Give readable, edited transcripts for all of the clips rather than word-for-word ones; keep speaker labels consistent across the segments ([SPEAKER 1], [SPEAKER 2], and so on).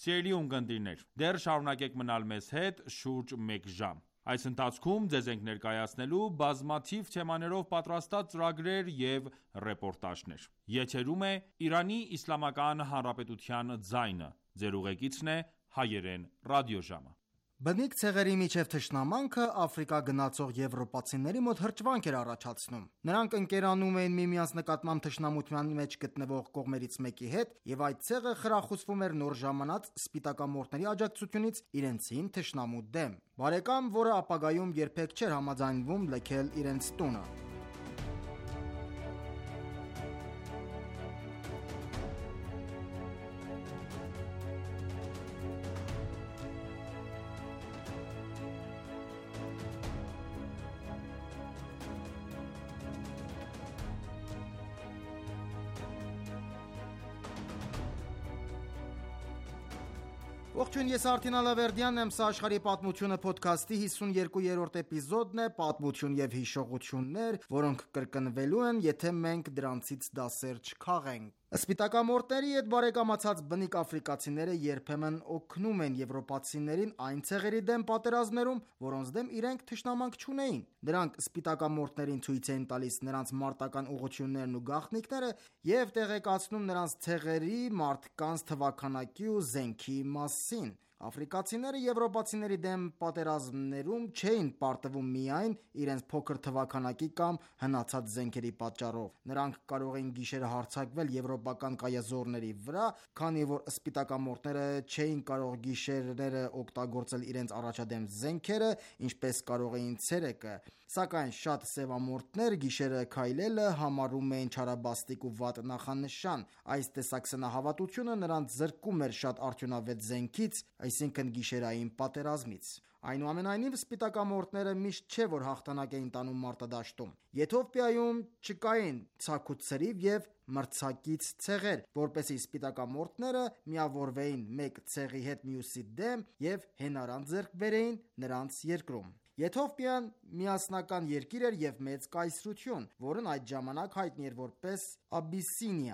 [SPEAKER 1] Սիրելի ունկնդիրներ, դեռ շարունակեք մնալ մեզ հետ շուրջ մեկ ժամ։ Այս ընթացքում ձեզ ենք ներկայացնելու բազմաթիվ թեմաներով պատրաստած ծրագրեր և ռեպորտաժներ։ Եթերում է Իրանի Իսլամական Հանրապետության ձայնը։ Ձեր ուղեկիցն է Հայերեն ռադիոժամը։
[SPEAKER 2] Բնիկ ցեղերի միջև թշնամանքը Աֆրիկա գնացող եվրոպացիների մոտ հրճվանք էր առաջացնում։ Նրանք ընկերանում էին միմյանց նկատմամբ թշնամության մեջ գտնվող կողմերից մեկի հետ, եւ այդ ցեղը խրախուսվում էր նոր ժամանած սպիտակամորթների աջակցությունից իրենցին թշնամու դեմ։ Բարեկամ, որը ապագայում երբեք չէր համաձայնվում լքել իրենց տունը։ Ողջույն, ես Արտին Ալավերդյանն եմ, սա աշխարհի պատմությունը փոդքասթի 52-րդ էպիզոդն է, պատմություն եւ հիշողություններ, որոնք կրկնվելու են, եթե մենք դրանցից դասեր չքաղենք։ Սպիտակամորթների հետ բարեկամացած բնիկ աֆրիկացիները երբեմն օգնում են եվրոպացիներին այն ցեղերի դեմ պատերազմներում, որոնց դեմ իրենք թշնամանք չունեին։ Նրանք սպիտակամորթներին ցույց են տալիս նրանց մարտական ուղղություններն ու գաղտնիքները եւ տեղեկացնում նրանց ցեղերի, մարդկանց թվաքանակի ու զենքի մասին։ Աֆրիկացիները եվրոպացիների դեմ պատերազմներում չէին պարտվում միայն իրենց փոքր թվաքանակի կամ հնացած զենքերի պատճառով։ Նրանք կարող էին գիշերը հարձակվել եվրոպական կայազորների վրա, քանի որ սպիտակամորթները չէին կարող գիշերները օգտագործել իրենց առաջադեմ զենքերը, ինչպես կարող էին ցերեկը։ Սակայն շատ սևամորթներ գիշերը քայլելը համարում էին չարաբաստիկ ու վատ նախանշան։ Այս տեսակ սնահավատությունը նրանց զրկում էր շատ արդյունավետ զենքից, այսինքն գիշերային պատերազմից։ Այնուամենայնիվ, սպիտակամորթները միշտ չէ, որ հաղթանակ էին տանում մարտադաշտում։ Եթովպիայում չկային ցաքուցրիվ եւ մրցակից ցեղեր, որպեսզի սպիտակամորթները միավորվեին մեկ ցեղի հետ մյուսի դեմ եւ հենարան ձեռք բերեին նրանց երկրում։ Եթովպիան միասնական երկիր էր եւ մեծ կայսրություն, որն այդ ժամանակ հայտնի էր որպես Աբիսինիա։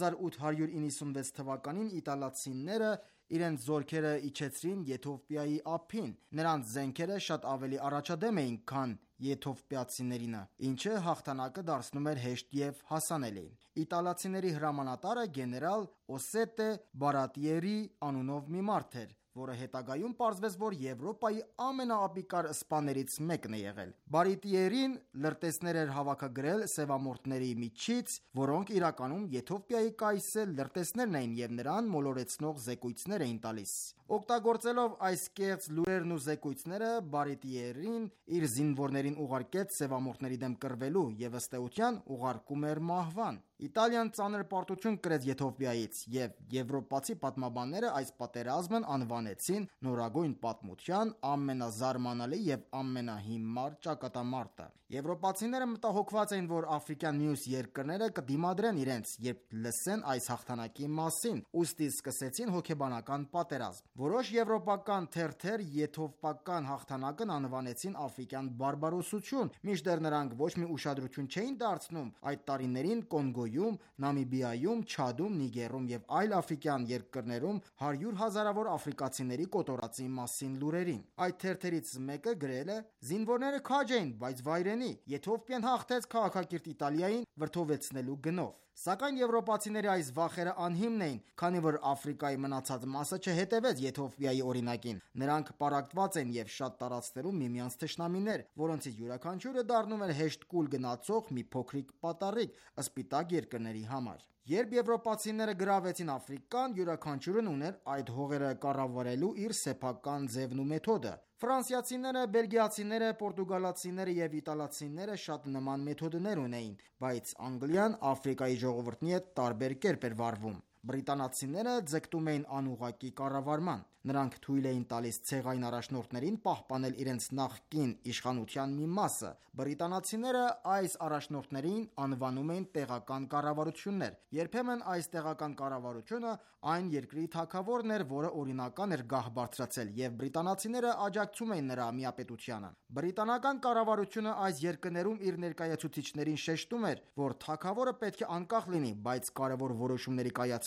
[SPEAKER 2] 1896 թվականին իտալացիները իրենց զորքերը իջեցրին Եթովպիայի ափին։ Նրանց զենքերը շատ ավելի առաջադեմ էին, քան եթովպիացիներինը, ինչը հաղթանակը դարձնում էր հեշտ եւ հասանելի։ Իտալացիների հրամանատարը գեներալ Օսետե Բարատիերի անունով մի մարդ էր, որը հետագայում պարզվեց, որ Եվրոպայի ամենաապիկար սպաներից մեկն է եղել։ Բարատիերին լրտեսներ էր հավաքագրել սևամորթների միջից, որոնք իրականում Եթովպիայի կայսեր լրտեսներն էին եւ նրան մոլորեցնող զեկույցներ էին տալիս։ Օգտագործելով այս կեղծ լուրերն ու զեկույցները, Բարատիերին իր զինվորներին ուղարկեց սևամորթների դեմ կռվելու եւ ըստ էության ուղարկում էր մահվան։ Իտալիան ծանր պարտություն կրեց Եթովպիայից, եւ եվրոպացի պատմաբանները այս պատերազմն անվանեցին նորագույն պատմության ամենազարմանալի եւ ամենահիմար ճակատամարտը։ Եվրոպացիները մտահոգված էին, որ աֆրիկյան մյուս երկրները կդիմադրեն իրենց, երբ լսեն այս հաղթանակի մասին, ուստի սկսեցին հոգեբանական պատերազմ։ Որոշ եվրոպական թերթեր եթովպական հաղթանակն անվանեցին աֆրիկյան բարբարոսություն, մինչդեռ նրանք ոչ մի ուշադրություն չէին դարձնում այդ տարիներին Կոնգոյում, Նամիբիայում, Չադում, Նիգերում եւ այլ աֆրիկյան երկրներում 100 հազարավոր աֆրիկացիների կոտորածի մասին լուրերին։ Այդ թերթերից մեկը գրել է. «Զինվորները քաջ էին, բայց վայրենի։ Եթովպիան հաղթեց քաղաքակիրթ Իտալիային վրդովեցնելու գնով»։ Սակայն եվրոպացիների այս վախերը անհիմն էին, քանի որ Աֆրիկայի մնացած մասը չհետևեց Եթովպիայի օրինակին։ Նրանք պառակտված են եւ շատ տարածքներում միմյանց թշնամիներ, որոնցից յուրաքանչյուրը դառնում էր հեշտ կուլ գնացող մի փոքրիկ պատառիկ սպիտակ երկրների համար։ Երբ եվրոպացիները գրավեցին Աֆրիկան, յուրաքանչյուրն ուներ այդ հողերը կառավարելու իր սեփական ձևն ու մեթոդը։ Ֆրանսիացիները, բելգիացիները, պորտուգալացիները եւ իտալացիները շատ նման մեթոդներ ունեին, բայց Անգլիան Աֆրիկայի ժողովրդի հետ տարբեր կերպ էր վարվում։ Բրիտանացիները ձգտում էին անուղղակի կառավարման։ Նրանք թույլ էին տալիս ցեղային առաջնորդներին պահպանել իրենց նախկին իշխանության մի մասը։ Բրիտանացիները այս առաջնորդներին անվանում էին տեղական կառավարություններ։ Երբեմն այս տեղական կառավարությունը այն երկրի թագավորն էր, որը օրինական էր գահ բարձրացել, եւ բրիտանացիները աջակցում էին նրա միապետությանը։ Բրիտանական կառավարությունը այս երկրներում իր ներկայացուցիչներին շեշտում էր, որ թագավորը պետք է անկախ լինի, բայց կարևոր որոշումների կայացման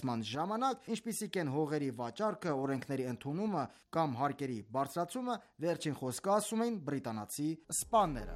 [SPEAKER 2] կառուցման ժամանակ, ինչպիսիք են հողերի վաճառքը, օրենքների ընդունումը կամ հարկերի բարձրացումը, վերջին խոսքը ասում էին բրիտանացի սպաները։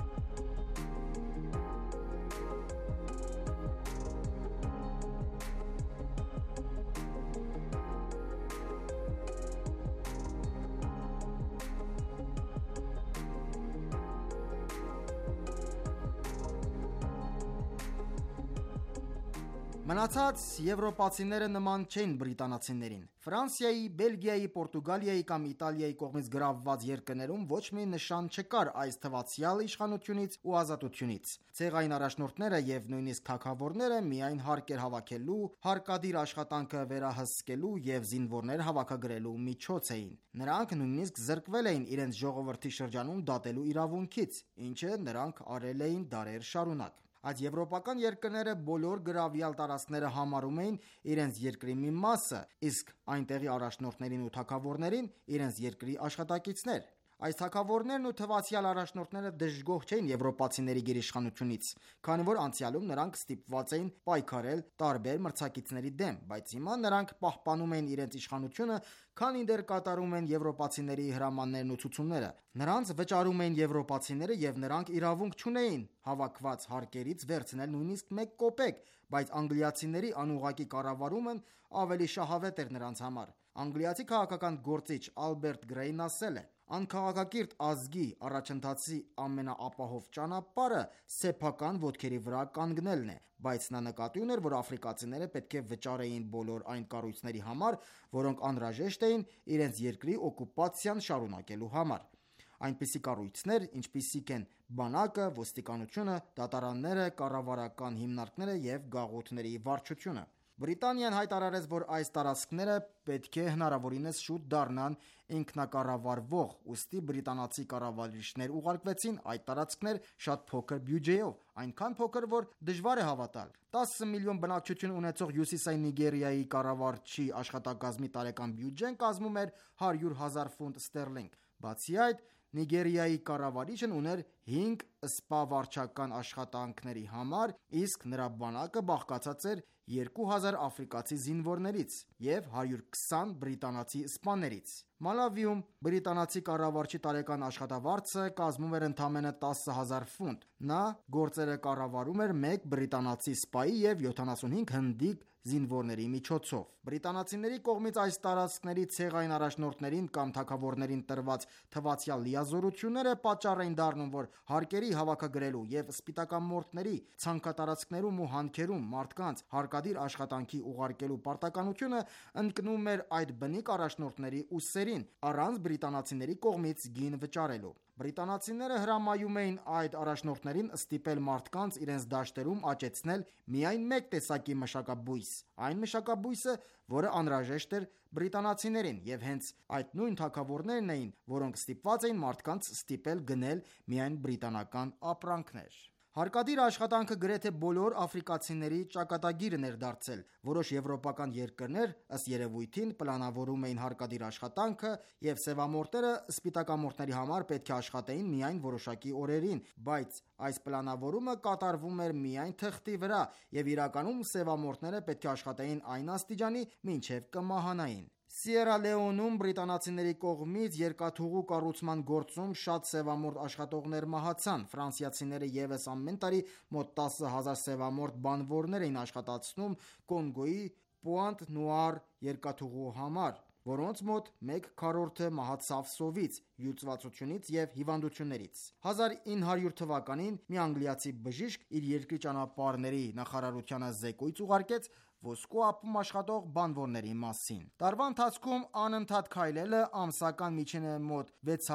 [SPEAKER 2] Մնացած եվրոպացիները նման չէին բրիտանացիներին։ Ֆրանսիայի, Բելգիայի, Պորտուգալիայի կամ Իտալիայի կողմից գրավված երկրներում ոչ մի նշան չկար այս թվացյալ իշխանությունից ու ազատությունից։ Ցեղային առաջնորդները եւ նույնիսկ թագավորները միայն հարկ էր հավաքելու, հարկադիր աշխատանքը վերահսկելու եւ զինվորներ հավաքագրելու միջոց էին։ Նրանք նույնիսկ զրկվել էին իրենց ժողովրդի շրջանում դատելու իրավունքից, ինչը նրանք արել էին դարեր շարունակ։ Այդ եվրոպական երկրները բոլոր գրավյալ տարածքները համարում էին իրենց երկրի մի մասը, իսկ այնտեղի առաջնորդներին ու թագավորներին իրենց երկրի աշխատակիցներ։ Այս թագավորներն ու թվացյալ առաջնորդները դժգոհ չէին եվրոպացիների գերիշխանությունից, քանի որ անցյալում նրանք ստիպված էին պայքարել տարբեր մրցակիցների դեմ, բայց հիմա նրանք պահպանում էին իրենց իշխանությունը, քանի դեռ կատարում են եվրոպացիների հրամաններն ու ցուցումները։ Նրանց վճարում էին եվրոպացիները եւ նրանք իրավունք չունեին հավաքված հարկերից վերցնել նույնիսկ 1 կոպեկ, բայց անգլիացիների անուղղակի կառավարումն ավելի շահավետ էր նրանց համար։ Անգլիացի քաղաքական գործիչ Ալբերտ Գրեյն ասել է. «Անքաղաքակիրթ ազգի առաջընթացի ամենաապահով ճանապարհը սեփական ոտքերի վրա կանգնելն է», բայց նա նկատի ուներ, որ աֆրիկացիները պետք է վճարեին բոլոր այն կառույցների համար, որոնք անհրաժեշտ էին իրենց երկրի օկուպացիան շարունակելու համար։ Այնպիսի կառույցներ, ինչպիսիք են բանակը, ոստիկանությունը, դատարանները, կառավարական հիմնարկները եւ գաղութների վարչությունը։ Բրիտանիան հայտարարեց, որ այս տարածքները պետք է հնարավորինս շուտ դառնան ինքնակառավարվող, ուստի բրիտանացի կառավարիչներ ուղարկվեցին այդ տարածքներ շատ փոքր բյուջեով, այնքան փոքր, որ դժվար է հավատալ։ 10 միլիոն բնակչություն ունեցող Հյուսիսային Նիգերիայի կառավարչի աշխատակազմի տարեկան բյուջեն կազմում էր 100,000 ֆունտ ստերլինգ։ Բացի այդ, Նիգերիայի կառավարիչն ուներ 5 սպա վարչական աշխատանքների համար, իսկ նրա բանակը բաղկացած էր 2000 աֆրիկացի զինվորներից և 120 բրիտանացի սպաներից։ Մալավիում բրիտանացի կառավարչի տարեկան աշխատավարձը կազմում էր ընդամենը 10,000 ֆունտ։ Նա գործերը կառավարում էր 1 բրիտանացի սպայի և 75 հնդիկ զինվորների միջոցով։ Բրիտանացիների կողմից այս տարածքների ցեղային առաջնորդներին կամ թագավորներին տրված թվացյալ լիազորությունները պատճառ էին դառնում, որ հարկերի հավաքագրելու և սպիտակամորթների ցանքատարածքներում ու հանքերում մարդկանց հարկադիր աշխատանքի ուղարկելու պարտականությունը ընկնում էր այդ բնիկ առաջնորդների ուսերին, առանց բրիտանացիների կողմից գին վճարելու։ Բրիտանացիները հրամայում էին այդ առաջնորդներին ստիպել մարդկանց իրենց դաշտերում աճեցնել միայն մեկ տեսակի մշակաբույս, այն մշակաբույսը, որը անհրաժեշտ էր բրիտանացիներին, և հենց այդ նույն թագավորներն էին, որոնք ստիպված էին մարդկանց ստիպել գնել միայն բրիտանական ապրանքներ։ Հարկադիր աշխատանքը գրեթե բոլոր աֆրիկացիների ճակատագիրն էր դարձել։ Որոշ եվրոպական երկրներ, ըստ երևույթին, պլանավորում էին հարկադիր աշխատանքը, և սևամորթները սպիտակամորթների համար պետք է աշխատեին միայն որոշակի օրերին, բայց այս պլանավորումը կատարվում էր միայն թղթի վրա, և իրականում սևամորթները պետք է աշխատեին այն աստիճանի, մինչև կմահանային։ Սիերա Լեոնում բրիտանացիների կողմից երկաթուղու կառուցման գործում շատ սևամորթ աշխատողներ մահացան։ Ֆրանսիացիները ևս ամեն տարի մոտ 10,000 սևամորթ բանվորներ էին աշխատացնում Կոնգոյի Պոինտ-Նուար երկաթուղու համար, որոնց մոտ 1/4-ը մահացավ սովից, հյուծվածությունից և հիվանդություններից։ 1900 թվականին մի անգլիացի բժիշկ իր երկրի ճանապարհների նախարարությանը զեկույց ուղարկեց ոսկու ապում աշխատող բանվորների մասին։ Տարվա ընթացքում անընդհատ քայլելը, ամսական միջինը մոտ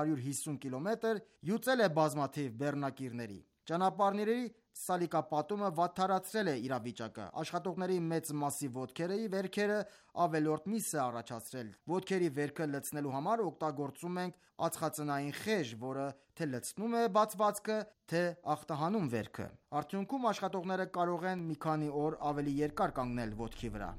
[SPEAKER 2] 650 կիլոմետր, հյուծել է բազմաթիվ բեռնակիրների։ Ճանապարհների սալիկապատումը վատթարացրել է իրավիճակը։ Աշխատողների մեծ մասի ոտքերի վերքերը ավելորդ միս է առաջացրել։ Ոտքերի վերքը լցնելու համար օգտագործում ենք ածխածնային խեժ, որը թե լցնում է բացվածքը, թե ախտահանում վերքը։ Արդյունքում աշխատողները կարող են մի քանի օր ավելի երկար կանգնել ոտքի վրա։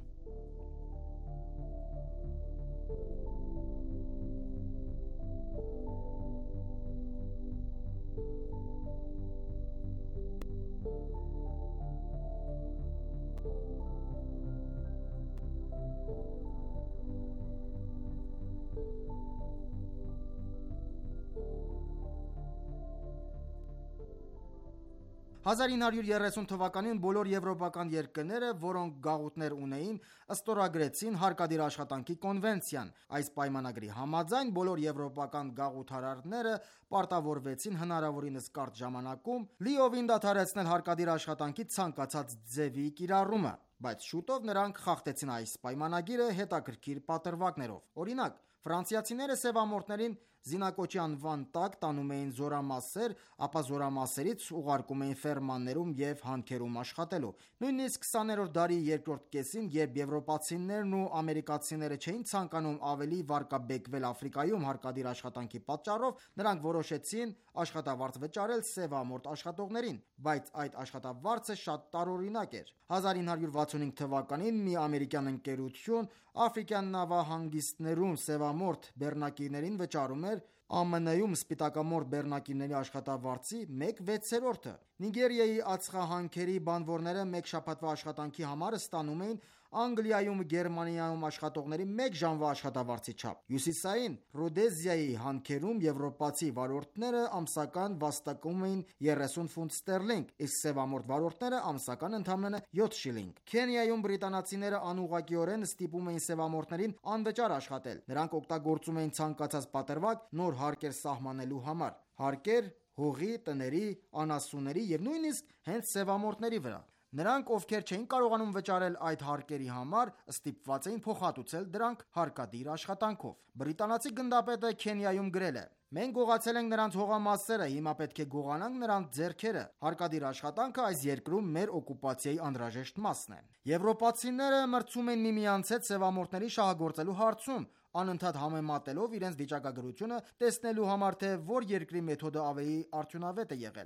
[SPEAKER 2] 1930 թվականին բոլոր եվրոպական երկրները, որոնք գաղութներ ունեին, ստորագրեցին հարկադիր աշխատանքի կոնվենցիան։ Այս պայմանագրի համաձայն բոլոր եվրոպական գաղութարարները պարտավորվեցին հնարավորինս կարճ ժամանակում լիովին դադարեցնել հարկադիր աշխատանքի ցանկացած ձևի կիրառումը, բայց շուտով նրանք խախտեցին այս պայմանագիրը հետաքրքիր պատրվակներով։ Օրինակ, ֆրանսիացիները սևամորթներին զինակոչի անվան տակ տանում էին զորամասեր, ապա զորամասերից ուղարկում էին ֆերմաներում և հանքերում աշխատելու։ Նույնիսկ 20-րդ դարի երկրորդ կեսին, երբ եվրոպացիներն ու ամերիկացիները չէին ցանկանում ավելի վարկաբեկվել Աֆրիկայում հարկադիր աշխատանքի պատճառով, նրանք որոշեցին աշխատավարձ վճարել սևամորթ աշխատողներին, բայց այդ աշխատավարձը շատ տարօրինակ էր։ 1965 թվականին մի ամերիկյան ընկերություն աֆրիկյան նավահանգիստներում սևամորթ բեռնակիներին վճարում էր ԱՄՆ-ում սպիտակամորթ բեռնակիների աշխատավարձի 1/6-ը։ Նիգերիայի ածխահանքերի բանվորները մեկ շաբաթվա աշխատանքի համար ստանում էին Անգլիայում, Գերմանիայում աշխատողների 1 ժամվա աշխատավարձի չափ։ Հյուսիսային Ռոդեզիայի հանքերում եվրոպացի վարորդները ամսական վաստակում էին 30 ֆունտ ստերլինգ, իսկ սևամորթ վարորդները ամսական ընդամենը 7 շիլինգ։ Քենիայում բրիտանացիները անուղղակիորեն ստիպում էին սևամորթներին անվճար աշխատել։ Նրանք օգտագործում էին ցանկացած պատրվակ նոր հարկեր սահմանելու համար։ Հարկեր հողի, տների, անասունների և նույնիսկ հենց սևամորթների վրա։ Նրանք, ովքեր չէին կարողանում վճարել այդ հարկերի համար, ստիպված էին փոխհատուցել դրանք հարկադիր աշխատանքով։ Բրիտանացի գնդապետը Քենիայում գրել է. «Մենք գողացել ենք նրանց հողամասերը, հիմա պետք է գողանանք նրանց ձեռքերը։ Հարկադիր աշխատանքը այս երկրում մեր օկուպացիայի անհրաժեշտ մասն է»։ Եվրոպացիները մրցում էին միմյանց հետ սևամորթների շահագործելու հարցում, անընդհատ համեմատելով իրենց վիճակագրությունը, տեսնելու համար, թե որ երկրի մեթոդը ավելի արդյունավետ է եղել։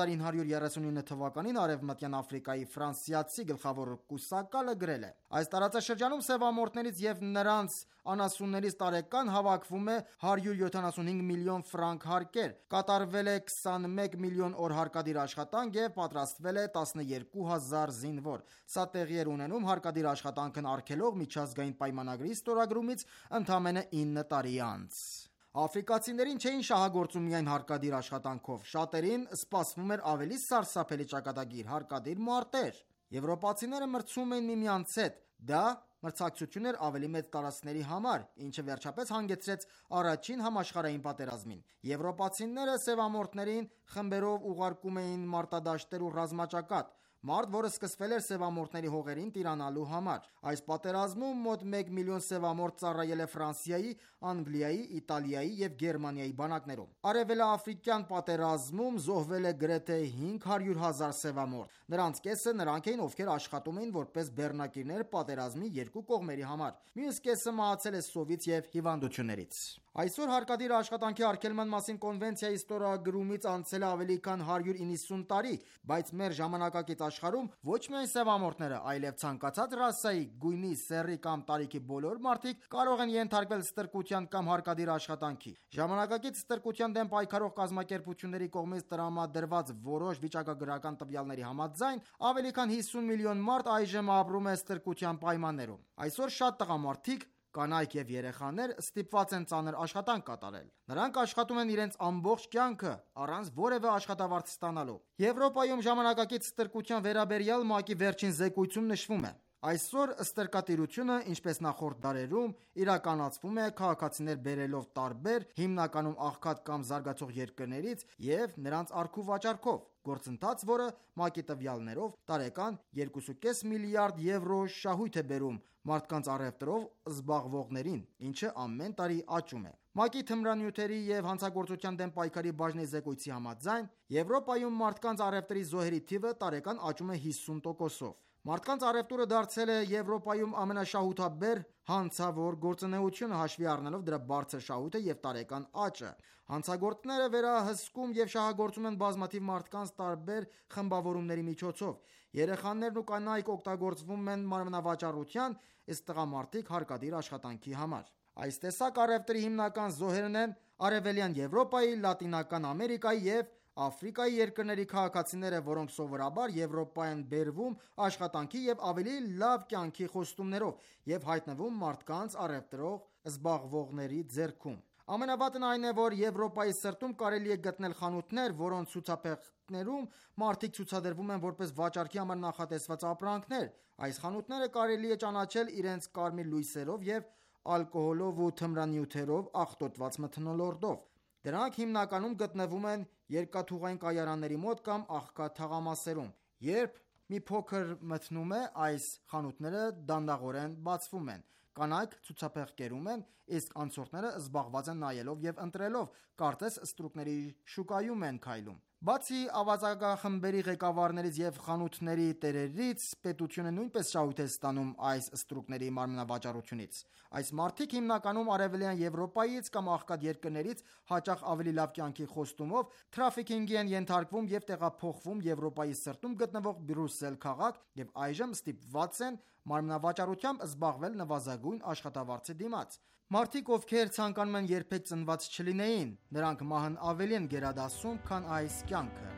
[SPEAKER 2] 1939 թվականին Արևմտյան Աֆրիկայի ֆրանսիացի գլխավոր կուսակալը գրել է. «Այս տարածաշրջանում սևամորթներից և նրանց անասուններից տարեկան հավաքվում է 175 միլիոն ֆրանկ հարկեր, կատարվել է 21 միլիոն օր հարկադիր աշխատանք և պատրաստվել է 12,000 զինվոր։ Սա տեղի էր ունենում հարկադիր աշխատանքն արգելող միջազգային պայմանագրի ստորագրումից ընդամենը 9 տարի անց»։ Աֆրիկացիներին չէին շահագործում միայն հարկադիր աշխատանքով, շատերին սպասվում էր ավելի սարսափելի ճակատագիր՝ հարկադիր մարտեր։ Եվրոպացիները մրցում էին միմյանց հետ։ Դա մրցակցություն էր ավելի մեծ տարածքների համար, ինչը վերջապես հանգեցրեց առաջին համաշխարհային պատերազմին։ Եվրոպացիները սևամորթներին խմբերով ուղարկում էին մարտադաշտեր ու ռազմաճակատ, մարտ, որը սկսվել էր սևամորթների հողերին տիրանալու համար։ Այս պատերազմում մոտ 1 միլիոն սևամորթ ծառայել է Ֆրանսիայի, Անգլիայի, Իտալիայի և Գերմանիայի բանակներում։ Արևելաաֆրիկյան պատերազմում զոհվել է գրեթե 500,000 սևամորթ։ Նրանց կեսը նրանք էին, ովքեր աշխատում էին որպես բեռնակիներ պատերազմի երկու կողմերի համար։ Մյուս կեսը մահացել է սովից և հիվանդություններից։ Այսօր հարկադիր աշխատանքի արգելման մասին կոնվենցիայի ստորագրումից անցել է ավելի քան 190 տարի, բայց մեր ժամանակակից աշխարհում ոչ միայն սևամորթները, այլև ցանկացած ռասայի, գույնի, սեռի կամ տարիքի բոլոր մարդիկ կարող են ենթարկվել ստրկության կամ հարկադիր աշխատանքի։ Ժամանակակից ստրկության դեմ պայքարող կազմակերպությունների կողմից տրամադրված որոշ վիճակագրական տվյալների համաձայն, ավելի քան 50 միլիոն մարդ այժմ ապրում է ստրկության պայմաններում։ Այսօր շատ տղամարդիկ, կանայք և երեխաներ ստիպված են ծանր աշխատանք կատարել։ Նրանք աշխատում են իրենց ամբողջ կյանքը առանց որևէ աշխատավարձ ստանալու։ Եվրոպայում ժամանակակից ստրկության վերաբերյալ ՄԱԿ-ի վերջին զեկույցում նշվում է. «Այսօր ստրկատիրությունը, ինչպես նախորդ դարերում, իրականացվում է քաղաքացիներ բերելով տարբեր, հիմնականում աղքատ կամ զարգացող երկրներից և նրանց առքուվաճառքով, գործընթաց, որը ՄԱԿ-ի տվյալներով տարեկան 2,5 միլիարդ եվրո շահույթ է բերում մարդկանց առևտրով զբաղվողներին, ինչը ամեն տարի աճում է»։ ՄԱԿ-ի թմրանյութերի և հանցագործության դեմ պայքարի բաժնի զեկույցի համաձայն, Եվրոպայում մարդկանց առևտրի զոհերի թիվը տարեկան աճում է 50%-ով։ Մարդկանց առևտուրը դարձել է Եվրոպայում ամենաշահութաբեր հանցավոր գործունեությունը, հաշվի առնելով դրա բարձր շահույթը և տարեկան աճը։ Հանցագործները վերահսկում և շահագործում են բազմաթիվ մարդկանց տարբեր խմբավորումների միջոցով։ Երեխաներն ու կանայք օգտագործվում են մարմնավաճառության, իսկ տղամարդիկ հարկադիր աշխատանքի համար։ Այս տեսակ առևտրի հիմնական զոհերն են Արևելյան Եվրոպայի, Լատինական Ամերիկայի և Աֆրիկայի երկրների քաղաքացիները, որոնք սովորաբար Եվրոպա են բերվում աշխատանքի և ավելի լավ կյանքի խոստումներով և հայտնվում մարդկանց առևտրով զբաղվողների ձեռքում։ Ամենավատն այն է, որ Եվրոպայի սրտում կարելի է գտնել խանութներ, որոնց ցուցափեղկներում մարդիկ ցուցադրվում են որպես վաճառքի համար նախատեսված ապրանքներ։ Այս խանութները կարելի է ճանաչել իրենց կարմիր լույսերով և ալկոհոլով ու թմրանյութերով աղտոտված մթնոլորտով։ Դրանք հիմնականում գտնվում են երկաթուղային կայարանների մոտ կամ աղքատ թաղամասերում։ Երբ մի փոքր մթնում է, այս խանութները դանդաղորեն բացվում են։ Կանայք ցուցափեղկերում են, իսկ անցորդները զբաղված են նայելով և ընտրելով, կարծես ստրուկների շուկայում են քայլում։ Բացի ավազակախմբերի ղեկավարներից և խանութների տերերից, պետությունը նույնպես շահույթ է ստանում այս ստրուկների մարմնավաճառությունից։ Այս մարդիկ հիմնականում Արևելյան Եվրոպայից կամ աղքատ երկրներից հաճախ ավելի լավ կյանքի խոստումով թրաֆիքինգի են ենթարկվում և տեղափոխվում Եվրոպայի սրտում գտնվող Բրյուսել քաղաք և այժմ ստիպված են մարմնավաճառությամբ զբաղվել նվազագույն աշխատավարձի դիմաց։ Մարդիկ, ովքեր ցանկանում են երբեք ծնված չլինեին, նրանք մահն ավելի են գերադասում, քան այս կյանքը։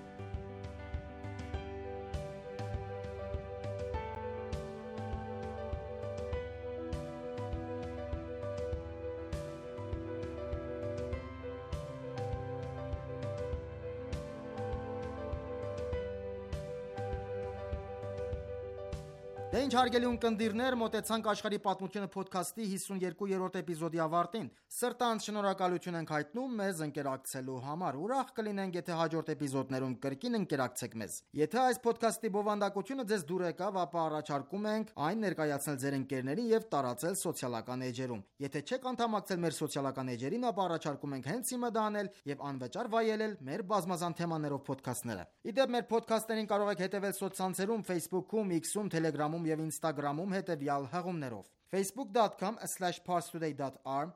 [SPEAKER 2] Դե ինչ հարգելի ունկնդիրներ, մոտեցանք աշխարհի պատմությունը փոդքասթի 52-րդ էպիզոդի ավարտին։ Սրտանց շնորհակալություն ենք հայտնում մեզ ընկերակցելու համար։ Ուրախ կլինենք, եթե հաջորդ էպիզոդներում կրկին ընկերակցեք մեզ։ Եթե այս փոդքասթի բովանդակությունը ձեզ դուր եկավ, ապա առաջարկում ենք այն ներկայացնել ձեր ընկերներին և տարածել սոցիալական էջերում։ Եթե չեք անդամակցել մեր սոցիալական էջերին, ապա առաջարկում ենք հենց հիմա դա անել և անվճար վայելել մեր բազմազան թեմաներով փոդքասթները։ Ի դեպ, մեր փոդքասթերին կարող եք հետևել սոցցանցերում Facebook-ում, X-ում, Telegram-ում և Instagram-ում հետևյալ հղումներով. facebook.com/parstoday.arm,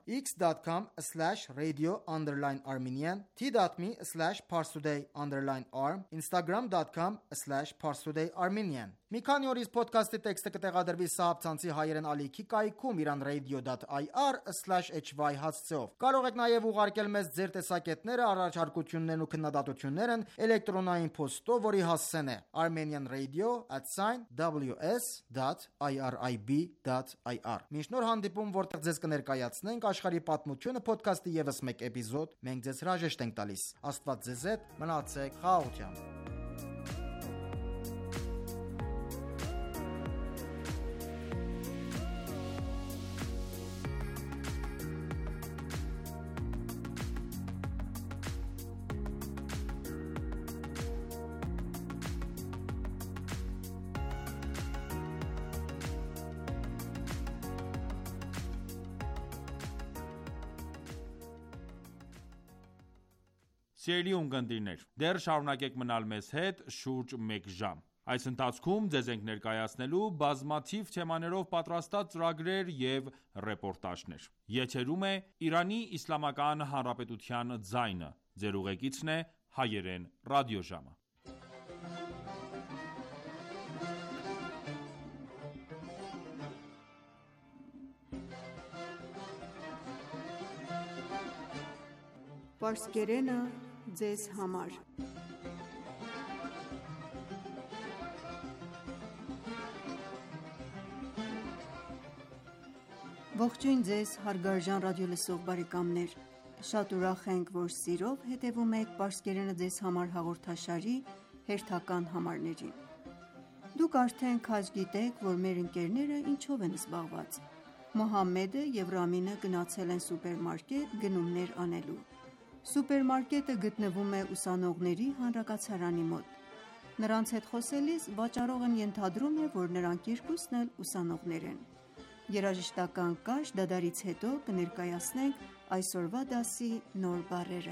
[SPEAKER 2] x.com/radio_armenian, t.me/parstoday_arm, instagram.com/parstoday_armenian։ Մի քանի օրից փոդքասթի տեքստը կտեղադրվի Սահab-ցանցի հայերեն ալիքի կայքում iranradio.ir/hy հասցեով։ Կարող եք նաև ուղարկել մեզ ձեր տեսակետները, առաջարկություններն ու քննադատություններն էլեկտրոնային փոստով, որի հասցեն է armenianradio@ws.irib.ir։ Մինչ նոր հանդիպում, որտեղ ձեզ կներկայացնենք աշխարհի պատմությունը փոդքասթի ևս մեկ էպիզոդ, մենք ձեզ հրաժեշտ ենք տալիս։ Աստված ձեզ հետ, մնացեք խաղաղությամբ։
[SPEAKER 1] Սիրելի ունկնդիրներ, դեռ շարունակեք մնալ մեզ հետ շուրջ մեկ ժամ։ Այս ընթացքում ձեզ ենք ներկայացնելու բազմաթիվ թեմաներով պատրաստած ծրագրեր և ռեպորտաժներ։ Եթերում է Իրանի Իսլամական Հանրապետության ձայնը։ Ձեր ուղեկիցն է հայերեն ռադիոժամը։
[SPEAKER 3] Պարսկերենը ձեզ համար։ Ողջույն ձեզ հարգարժան ռադիոլսող բարեկամներ։ Շատ ուրախ ենք, որ սիրով հետևում եք Պարսկերենը ձեզ համար հաղորդաշարի հերթական համարներին։ Դուք արդեն քաջ գիտեք, որ մեր ընկերները ինչով են զբաղված։ Մոհամմեդը և Ռամինը գնացել են սուպերմարկետ գնումներ անելու։ Սուպերմարկետը գտնվում է ուսանողների հանրակացարանի մոտ։ Նրանց հետ խոսելիս վաճառողն ենթադրում է, որ նրանք երկուսն էլ ուսանողներ են։ Երաժշտական կարճ դադարից հետո կներկայացնենք այսօրվա դասի նոր բառերը։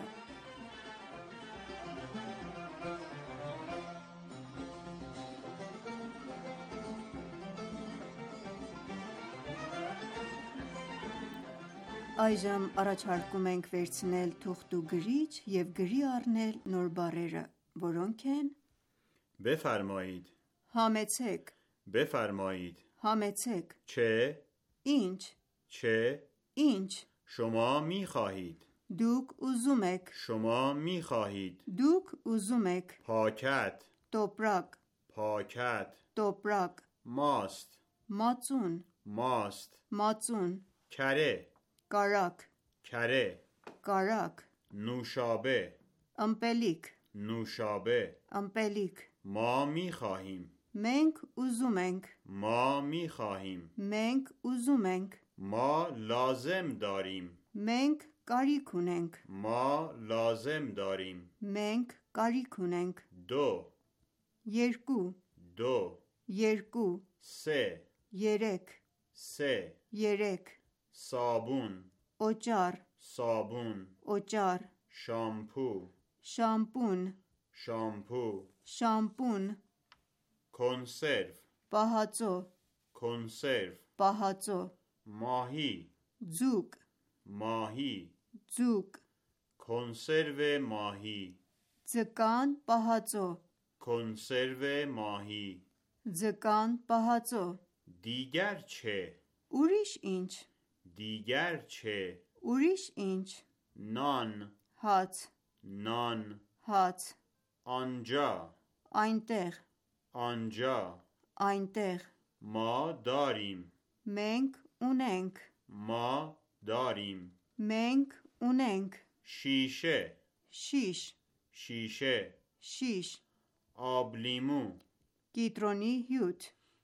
[SPEAKER 3] Այժմ առաջարկում ենք վերցնել թուղթ ու գրիչ և գրի առնել նոր բառերը, որոնք են
[SPEAKER 4] بفرمایید
[SPEAKER 3] Համեցեք,
[SPEAKER 4] بفرمایید
[SPEAKER 3] համեցեք,
[SPEAKER 4] چه
[SPEAKER 3] ինչ,
[SPEAKER 4] چه
[SPEAKER 3] ինչ,
[SPEAKER 4] شما می خواهید
[SPEAKER 3] դուք ուզում եք,
[SPEAKER 4] شما می خواهید
[SPEAKER 3] դուք ուզում եք,
[SPEAKER 4] پاکت
[SPEAKER 3] տոպրակ,
[SPEAKER 4] پاکت
[SPEAKER 3] տոպրակ,
[SPEAKER 4] ماست
[SPEAKER 3] մածուն,
[SPEAKER 4] ماست
[SPEAKER 3] մածուն,
[SPEAKER 4] کره
[SPEAKER 3] կարակ,
[SPEAKER 4] کره
[SPEAKER 3] կարակ,
[SPEAKER 4] نوشابه
[SPEAKER 3] ըմպելիք,
[SPEAKER 4] نوشابه
[SPEAKER 3] ըմպելիք,
[SPEAKER 4] ما می خواهیم
[SPEAKER 3] մենք ուզում ենք,
[SPEAKER 4] ما می خواهیم
[SPEAKER 3] մենք ուզում ենք,
[SPEAKER 4] ما لازم داریم
[SPEAKER 3] մենք կարիք ունենք,
[SPEAKER 4] ما لازم داریم
[SPEAKER 3] մենք կարիք ունենք,
[SPEAKER 4] دو
[SPEAKER 3] երկու,
[SPEAKER 4] دو
[SPEAKER 3] երկու,
[SPEAKER 4] سه
[SPEAKER 3] երեք,
[SPEAKER 4] سه
[SPEAKER 3] երեք,
[SPEAKER 4] صابون
[SPEAKER 3] օճառ,
[SPEAKER 4] صابون
[SPEAKER 3] օճառ,
[SPEAKER 4] شامپو
[SPEAKER 3] շամպուն,
[SPEAKER 4] شامپو
[SPEAKER 3] շամպուն,
[SPEAKER 4] کنسرو
[SPEAKER 3] պահածո,
[SPEAKER 4] کنسرو
[SPEAKER 3] պահածո,
[SPEAKER 4] ماهی
[SPEAKER 3] ձուկ,
[SPEAKER 4] ماهی
[SPEAKER 3] ձուկ,
[SPEAKER 4] کنسرو ماهی
[SPEAKER 3] ձկան, պահածո,
[SPEAKER 4] کنسرو ماهی
[SPEAKER 3] ձկան, պահածո,
[SPEAKER 4] دیگر چه
[SPEAKER 3] ուրիշ ինչ,
[SPEAKER 4] دیگر چه
[SPEAKER 3] ուրիշ ինչ,
[SPEAKER 4] نان
[SPEAKER 3] հաց,
[SPEAKER 4] نان
[SPEAKER 3] հաց,
[SPEAKER 4] آنجا
[SPEAKER 3] այնտեղ,
[SPEAKER 4] آنجا
[SPEAKER 3] այնտեղ,
[SPEAKER 4] ما داریم
[SPEAKER 3] մենք ունենք,
[SPEAKER 4] ما داریم
[SPEAKER 3] մենք ունենք,
[SPEAKER 4] شیشه
[SPEAKER 3] շիշ,
[SPEAKER 4] شیشه
[SPEAKER 3] շիշ,
[SPEAKER 4] آبلیمو
[SPEAKER 3] կիտրոնի հյութ,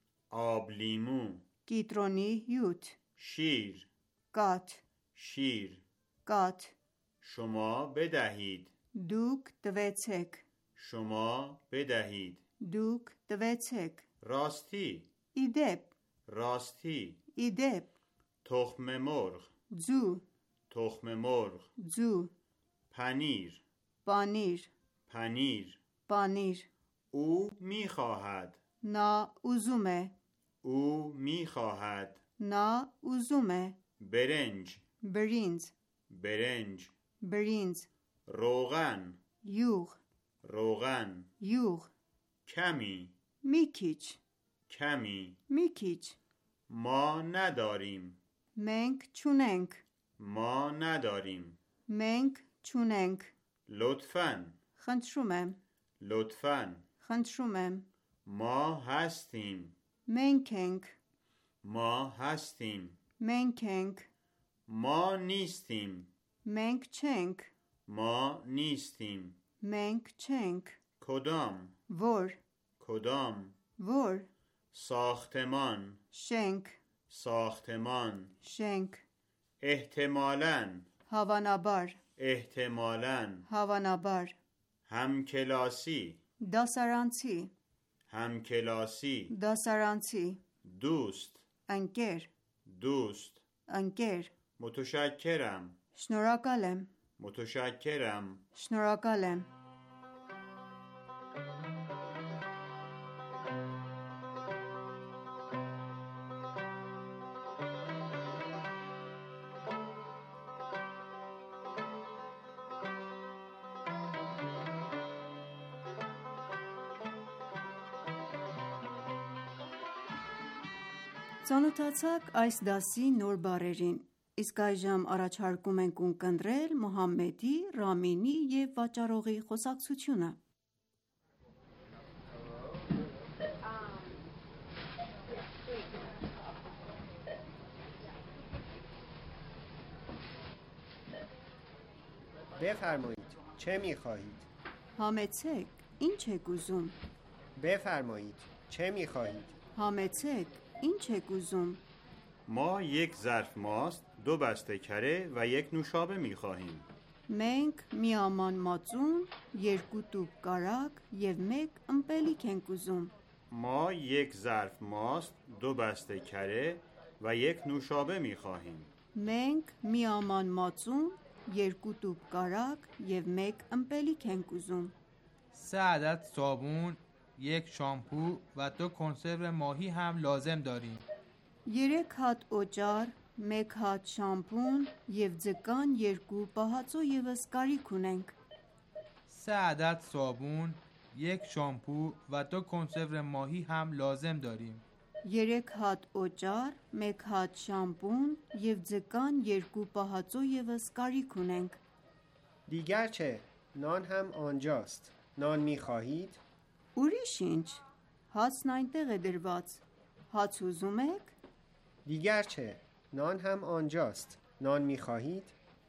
[SPEAKER 4] آبلیمو
[SPEAKER 3] կիտրոնի հյութ,
[SPEAKER 4] شیر
[SPEAKER 3] կաթ,
[SPEAKER 4] شیر
[SPEAKER 3] կաթ,
[SPEAKER 4] شما بدهید
[SPEAKER 3] դուք տվեցեք,
[SPEAKER 4] شما بدهید
[SPEAKER 3] դուք տվեցեք,
[SPEAKER 4] راستی
[SPEAKER 3] իդեպ,
[SPEAKER 4] راستی
[SPEAKER 3] իդեպ,
[SPEAKER 4] تخم مرغ
[SPEAKER 3] ձու,
[SPEAKER 4] تخم مرغ
[SPEAKER 3] ձու,
[SPEAKER 4] پنیر
[SPEAKER 3] պանիր,
[SPEAKER 4] پنیر
[SPEAKER 3] պանիր,
[SPEAKER 4] او میخواهد
[SPEAKER 3] նա ուզում է,
[SPEAKER 4] او میخواهد
[SPEAKER 3] նա ուզում է,
[SPEAKER 4] برنج
[SPEAKER 3] բրինձ,
[SPEAKER 4] برنج
[SPEAKER 3] բրինձ,
[SPEAKER 4] روغن
[SPEAKER 3] յուղ,
[SPEAKER 4] روغن
[SPEAKER 3] յուղ,
[SPEAKER 4] کمی
[SPEAKER 3] մի քիչ,
[SPEAKER 4] کمی
[SPEAKER 3] մի քիչ,
[SPEAKER 4] ما نداریم
[SPEAKER 3] մենք չունենք,
[SPEAKER 4] ما نداریم
[SPEAKER 3] մենք չունենք,
[SPEAKER 4] لطفاً
[SPEAKER 3] խնդրում եմ,
[SPEAKER 4] لطفاً
[SPEAKER 3] խնդրում եմ,
[SPEAKER 4] ما هستیم
[SPEAKER 3] մենք ենք,
[SPEAKER 4] ما هستیم
[SPEAKER 3] մենք ենք,
[SPEAKER 4] ما نیستیم
[SPEAKER 3] մենք չենք,
[SPEAKER 4] ما نیستیم
[SPEAKER 3] մենք չենք,
[SPEAKER 4] کدام
[SPEAKER 3] որ,
[SPEAKER 4] کدام
[SPEAKER 3] որ,
[SPEAKER 4] ساختمان
[SPEAKER 3] շենք,
[SPEAKER 4] ساختمان
[SPEAKER 3] շենք,
[SPEAKER 4] احتمالاً
[SPEAKER 3] հավանաբար,
[SPEAKER 4] احتمالاً
[SPEAKER 3] հավանաբար,
[SPEAKER 4] همکلاسی
[SPEAKER 3] դասարանցի,
[SPEAKER 4] همکلاسی
[SPEAKER 3] դասարանցի,
[SPEAKER 4] دوست
[SPEAKER 3] ընկեր,
[SPEAKER 4] دوست
[SPEAKER 3] ընկեր,
[SPEAKER 4] متشکرم
[SPEAKER 3] շնորհակալ եմ,
[SPEAKER 4] متشکرم
[SPEAKER 3] շնորհակալ եմ, Ծանոթացաք այս դասի նոր բառերին, իսկ այժմ առաջարկում ենք ունկնդրել Մոհամմեդի, Ռամինի և վաճառողի խոսակցությունը։
[SPEAKER 5] بفرمایید چه می‌خواهید؟
[SPEAKER 3] Համեցեք, ինչ եք ուզում։
[SPEAKER 5] بفرمایید چه می‌خواهید؟
[SPEAKER 3] Համեցեք, ինչ եք ուզում։
[SPEAKER 4] ما یک ظرف ماست دو بسته کره و یک نوشابه می خواهیم
[SPEAKER 3] Մենք մի աման մածուն, երկու տուփ կարակ և մեկ ըմպելիք ենք ուզում։
[SPEAKER 4] ما یک ظرف ماست دو بسته کره و یک نوشابه می خواهیم
[SPEAKER 3] Մենք մի աման մածուն, երկու տուփ կարակ և մեկ ըմպելիք ենք ուզում։
[SPEAKER 6] 3 عدد صابون، یک شامپو و 2 کنسرو ماهی هم لازم داریم.
[SPEAKER 3] 3 հատ օճառ, 1 հատ շամպուն և ձկան 2 պահածո ևս կարիք ունենք։
[SPEAKER 6] 3 عدد صابون، یک شامپو و 2 کنسرو ماهی هم لازم داریم.
[SPEAKER 3] 3 հատ օճառ, 1 հատ շամպուն և ձկան 2 պահածո ևս կարիք ունենք։
[SPEAKER 5] دیگر چه؟ نان هم آنجاست. نان می‌خواهید؟
[SPEAKER 3] Ուրիշ ինչ, հացն այնտեղ է դրված։ Հաց ուզում եք։
[SPEAKER 5] دیگر چه؟ نان هم آنجاست. نان می‌خواهید؟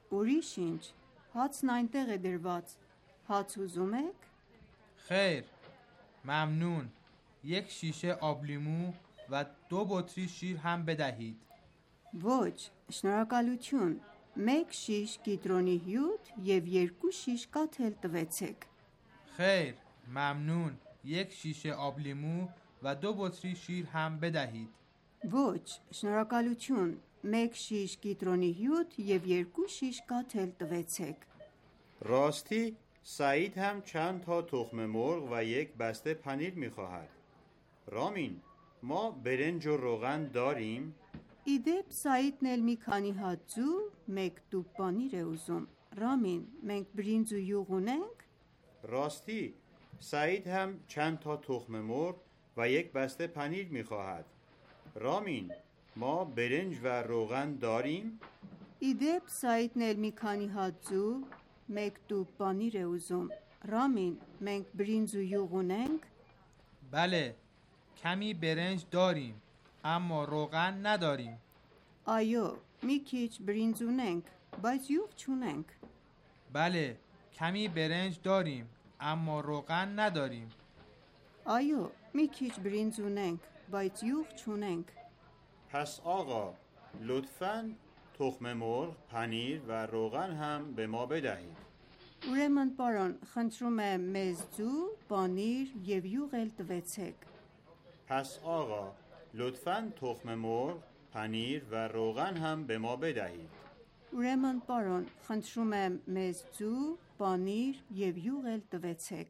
[SPEAKER 3] Ուրիշ ինչ, հացն այնտեղ է դրված, հաց ուզում եք?
[SPEAKER 6] خیر ممنون یک شیشه آبلیمو و 2 بطری شیر هم بدهید.
[SPEAKER 3] Ոչ, շնորհակալություն, 1 շիշ կիտրոնի հյութ և 2 շիշ կաթել տվեցեք.
[SPEAKER 6] خیر ممنون یک شیشه آبلیمو و 2 بطری شیر هم بدهید.
[SPEAKER 3] Ոչ, շնորհակալություն, 1 շիշ կիտրոնի հյութ և 2 շիշ կաթել տվեցեք.
[SPEAKER 4] راستی سعید هم چند تا تخم مرغ و یک بسته پنیر می‌خواهد. رامین ما برنج و روغن داریم؟
[SPEAKER 3] Իդեպ Սաիդն էլ մի քանի հատ ձու, 1 տուփ պանիր է ուզում. Ռամին, մենք բրինձ ու յուղ ունենք?
[SPEAKER 4] راستی سعید هم چند تا تخم مرغ و یک بسته پنیر می‌خواهد. رامین ما برنج و روغن داریم؟
[SPEAKER 3] Իդեպ Սաիդն էլ մի քանի հատ ձու, 1 տուփ պանիր է ուզում. Ռամին, մենք բրինձ ու յուղ ունենք?
[SPEAKER 6] بله کمی برنج داریم اما روغن نداریم.
[SPEAKER 3] Այո, մի քիչ բրինձ ունենք, բայց յուղ չունենք.
[SPEAKER 6] بله کمی برنج داریم اما روغن نداریم.
[SPEAKER 3] Այո, մի քիչ բրինձ ունենք, բայց յուղ չունենք.
[SPEAKER 4] پس آقا لطفاً تخم مرغ، پنیر و روغن هم به ما بدهید.
[SPEAKER 3] Ուրեմն պարոն, խնդրում եմ մեզ ձու, պանիր և յուղ էլ տվեցեք.
[SPEAKER 4] پس آقا لطفاً تخم مرغ، پنیر و روغن هم به ما بدهید.
[SPEAKER 3] Ուրեմն պարոն, խնդրում եմ մեզ ձու, պանիր և յուղ էլ տվեցեք.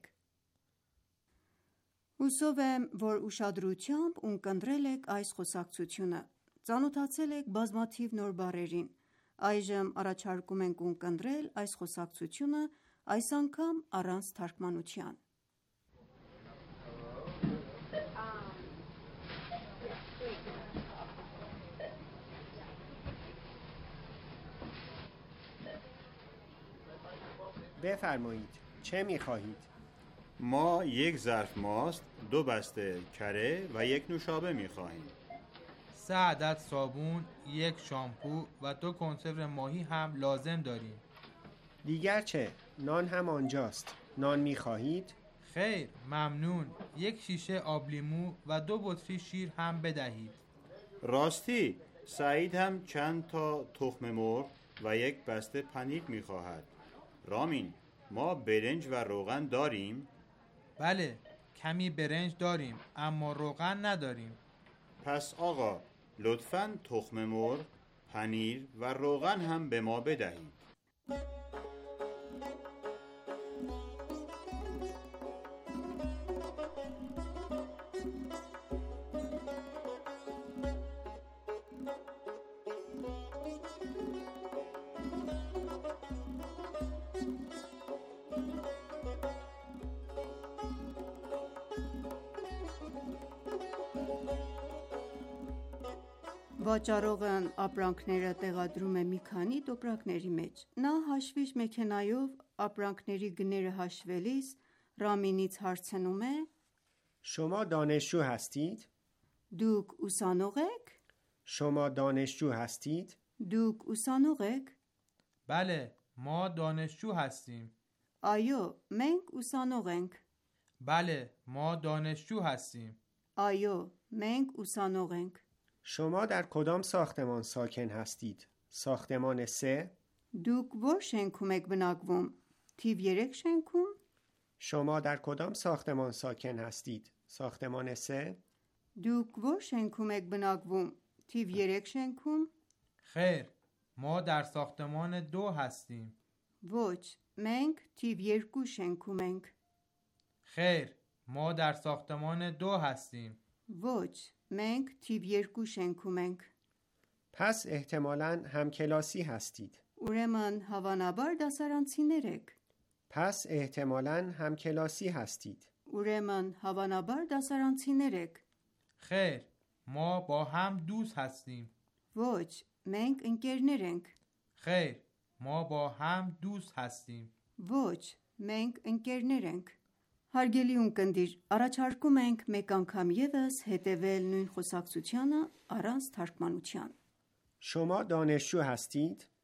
[SPEAKER 3] Հուսով եմ, որ ուշադրությամբ ունկնդրել եք այս խոսակցությունը, ծանոթացել եք բազմաթիվ նոր բառերին, այժմ առաջարկում ենք ունկնդրել այս խոսակցությունը, այս անգամ առանց թարգմանության.
[SPEAKER 5] بفرمایید چه می‌خواهید؟
[SPEAKER 4] ما یک ظرف ماست، 2 بسته کره و یک نوشابه می‌خواهیم.
[SPEAKER 6] 3 عدد صابون، 1 شامپو و 2 کنسرو ماهی هم لازم داریم.
[SPEAKER 5] دیگر چه؟ نان هم آنجاست. نان می‌خواهید؟
[SPEAKER 6] خیر ممنون 1 شیشه آبلیمو و 2 بطری شیر هم بدهید.
[SPEAKER 4] راستی سعید هم چند تا تخم مرغ و یک بسته پنیر می‌خواهد. رامین ما برنج و روغن داریم؟
[SPEAKER 6] بله کمی برنج داریم اما روغن نداریم.
[SPEAKER 4] پس آقا لطفاً تخم مرغ، پنیر و روغن هم به ما بدهید.
[SPEAKER 3] Վաճառողն ապրանքները տեղադրում է մի քանի տոպրակների մեջ: Նա հաշվիչ մեքենայով ապրանքների գները հաշվելիս Ռամինից հարցնում է.
[SPEAKER 5] شما دانشجو هستید؟
[SPEAKER 3] Դուք ուսանող եք?
[SPEAKER 5] شما دانشجو هستید؟
[SPEAKER 3] Դուք ուսանող եք?
[SPEAKER 6] بله ما دانشجو هستیم.
[SPEAKER 3] Այո, մենք ուսանող ենք.
[SPEAKER 6] بله ما دانشجو هستیم.
[SPEAKER 3] Այո, մենք ուսանող ենք.
[SPEAKER 5] شما در کدام ساختمان ساکن هستید؟ ساختمان 3؟
[SPEAKER 3] Դուք ո՞ր շենքում եք բնակվում? Թիվ 3 շենքում?
[SPEAKER 5] شما در کدام ساختمان ساکن هستید؟ ساختمان 3؟
[SPEAKER 3] Դուք ո՞ր շենքում եք բնակվում? Թիվ 3 շենքում?
[SPEAKER 6] خیر ما در ساختمان 2 هستیم.
[SPEAKER 3] Ոչ, մենք թիվ 2 շենքում ենք.
[SPEAKER 6] خیر ما در ساختمان 2 هستیم.
[SPEAKER 3] Ոչ, մենք թիվ 2 շենքում ենք.
[SPEAKER 5] پس احتمالاً همکلاسی هستید.
[SPEAKER 3] Ուրեմն հավանաբար դասարանցիներ եք.
[SPEAKER 5] پس احتمالاً همکلاسی هستید.
[SPEAKER 3] Ուրեմն հավանաբար դասարանցիներ եք.
[SPEAKER 6] خیر ما با هم دوست هستیم.
[SPEAKER 3] Ոչ, մենք ընկերներ ենք.
[SPEAKER 6] خیر ما با هم دوست هستیم.
[SPEAKER 3] Ոչ, մենք ընկերներ ենք. Հարգելի ունկնդիր, առաջարկում ենք մեկ անգամ ևս հետևել նույն խոսակցությանը առանց թարգմանության.
[SPEAKER 5] شما دانشجو هستید؟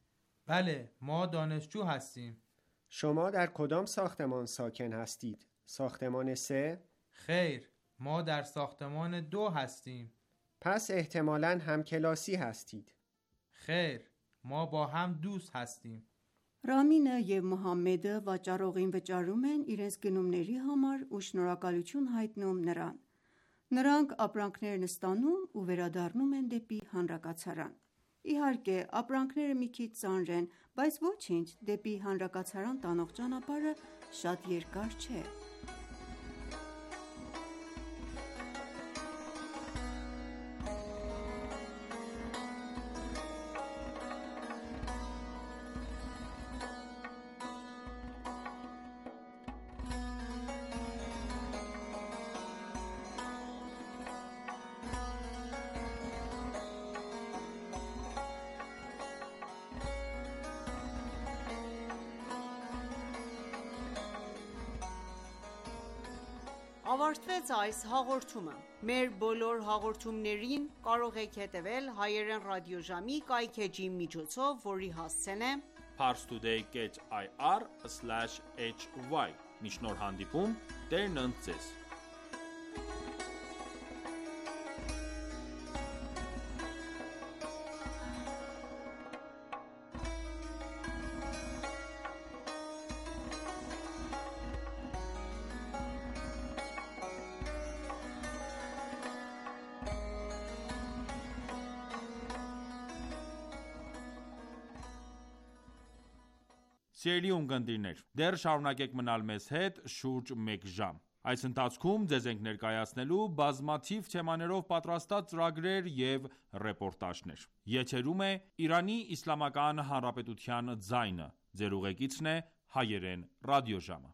[SPEAKER 6] بله، ما دانشجو هستیم.
[SPEAKER 5] شما در کدام ساختمان ساکن هستید؟ ساختمان 3؟
[SPEAKER 6] خیر، ما در ساختمان 2 هستیم.
[SPEAKER 5] پس احتمالاً همکلاسی هستید.
[SPEAKER 6] خیر، ما با هم دوست հաստիմ։
[SPEAKER 3] Ռամինը և Մուհամմեդը վաճառողին վճարում են իրենց գնումների համար ու շնորհակալություն հայտնում նրան։ Նրանք ապրանքներ են ստանում ու վերադառնում են դեպի հանրակացարան։ Իհարկե, ապրանքները մի քիչ ծանր են, բայց ոչինչ, դեպի հանրակացարան տանող ճանապարհը շատ երկար չէ։
[SPEAKER 7] Ավարտվեց այս հաղորդումը։ Մեր բոլոր հաղորդումներին կարող եք հետևել հայերեն ռադիոժամի կայքէջի միջոցով, որի հասցեն է
[SPEAKER 1] parstoday.ir/hy։ Մինչ նոր հանդիպում, Տերն ընդ ձեզ։ Սիրելի ունկնդիրներ, դեռ շարունակեք մնալ մեզ հետ շուրջ մեկ ժամ։ Այս ընթացքում ձեզ ենք ներկայացնելու բազմաթիվ թեմաներով պատրաստած ծրագրեր և ռեպորտաժներ։ Եթերում է Իրանի Իսլամական Հանրապետության ձայնը։ Ձեր ուղեկիցն է հայերեն ռադիոժամը։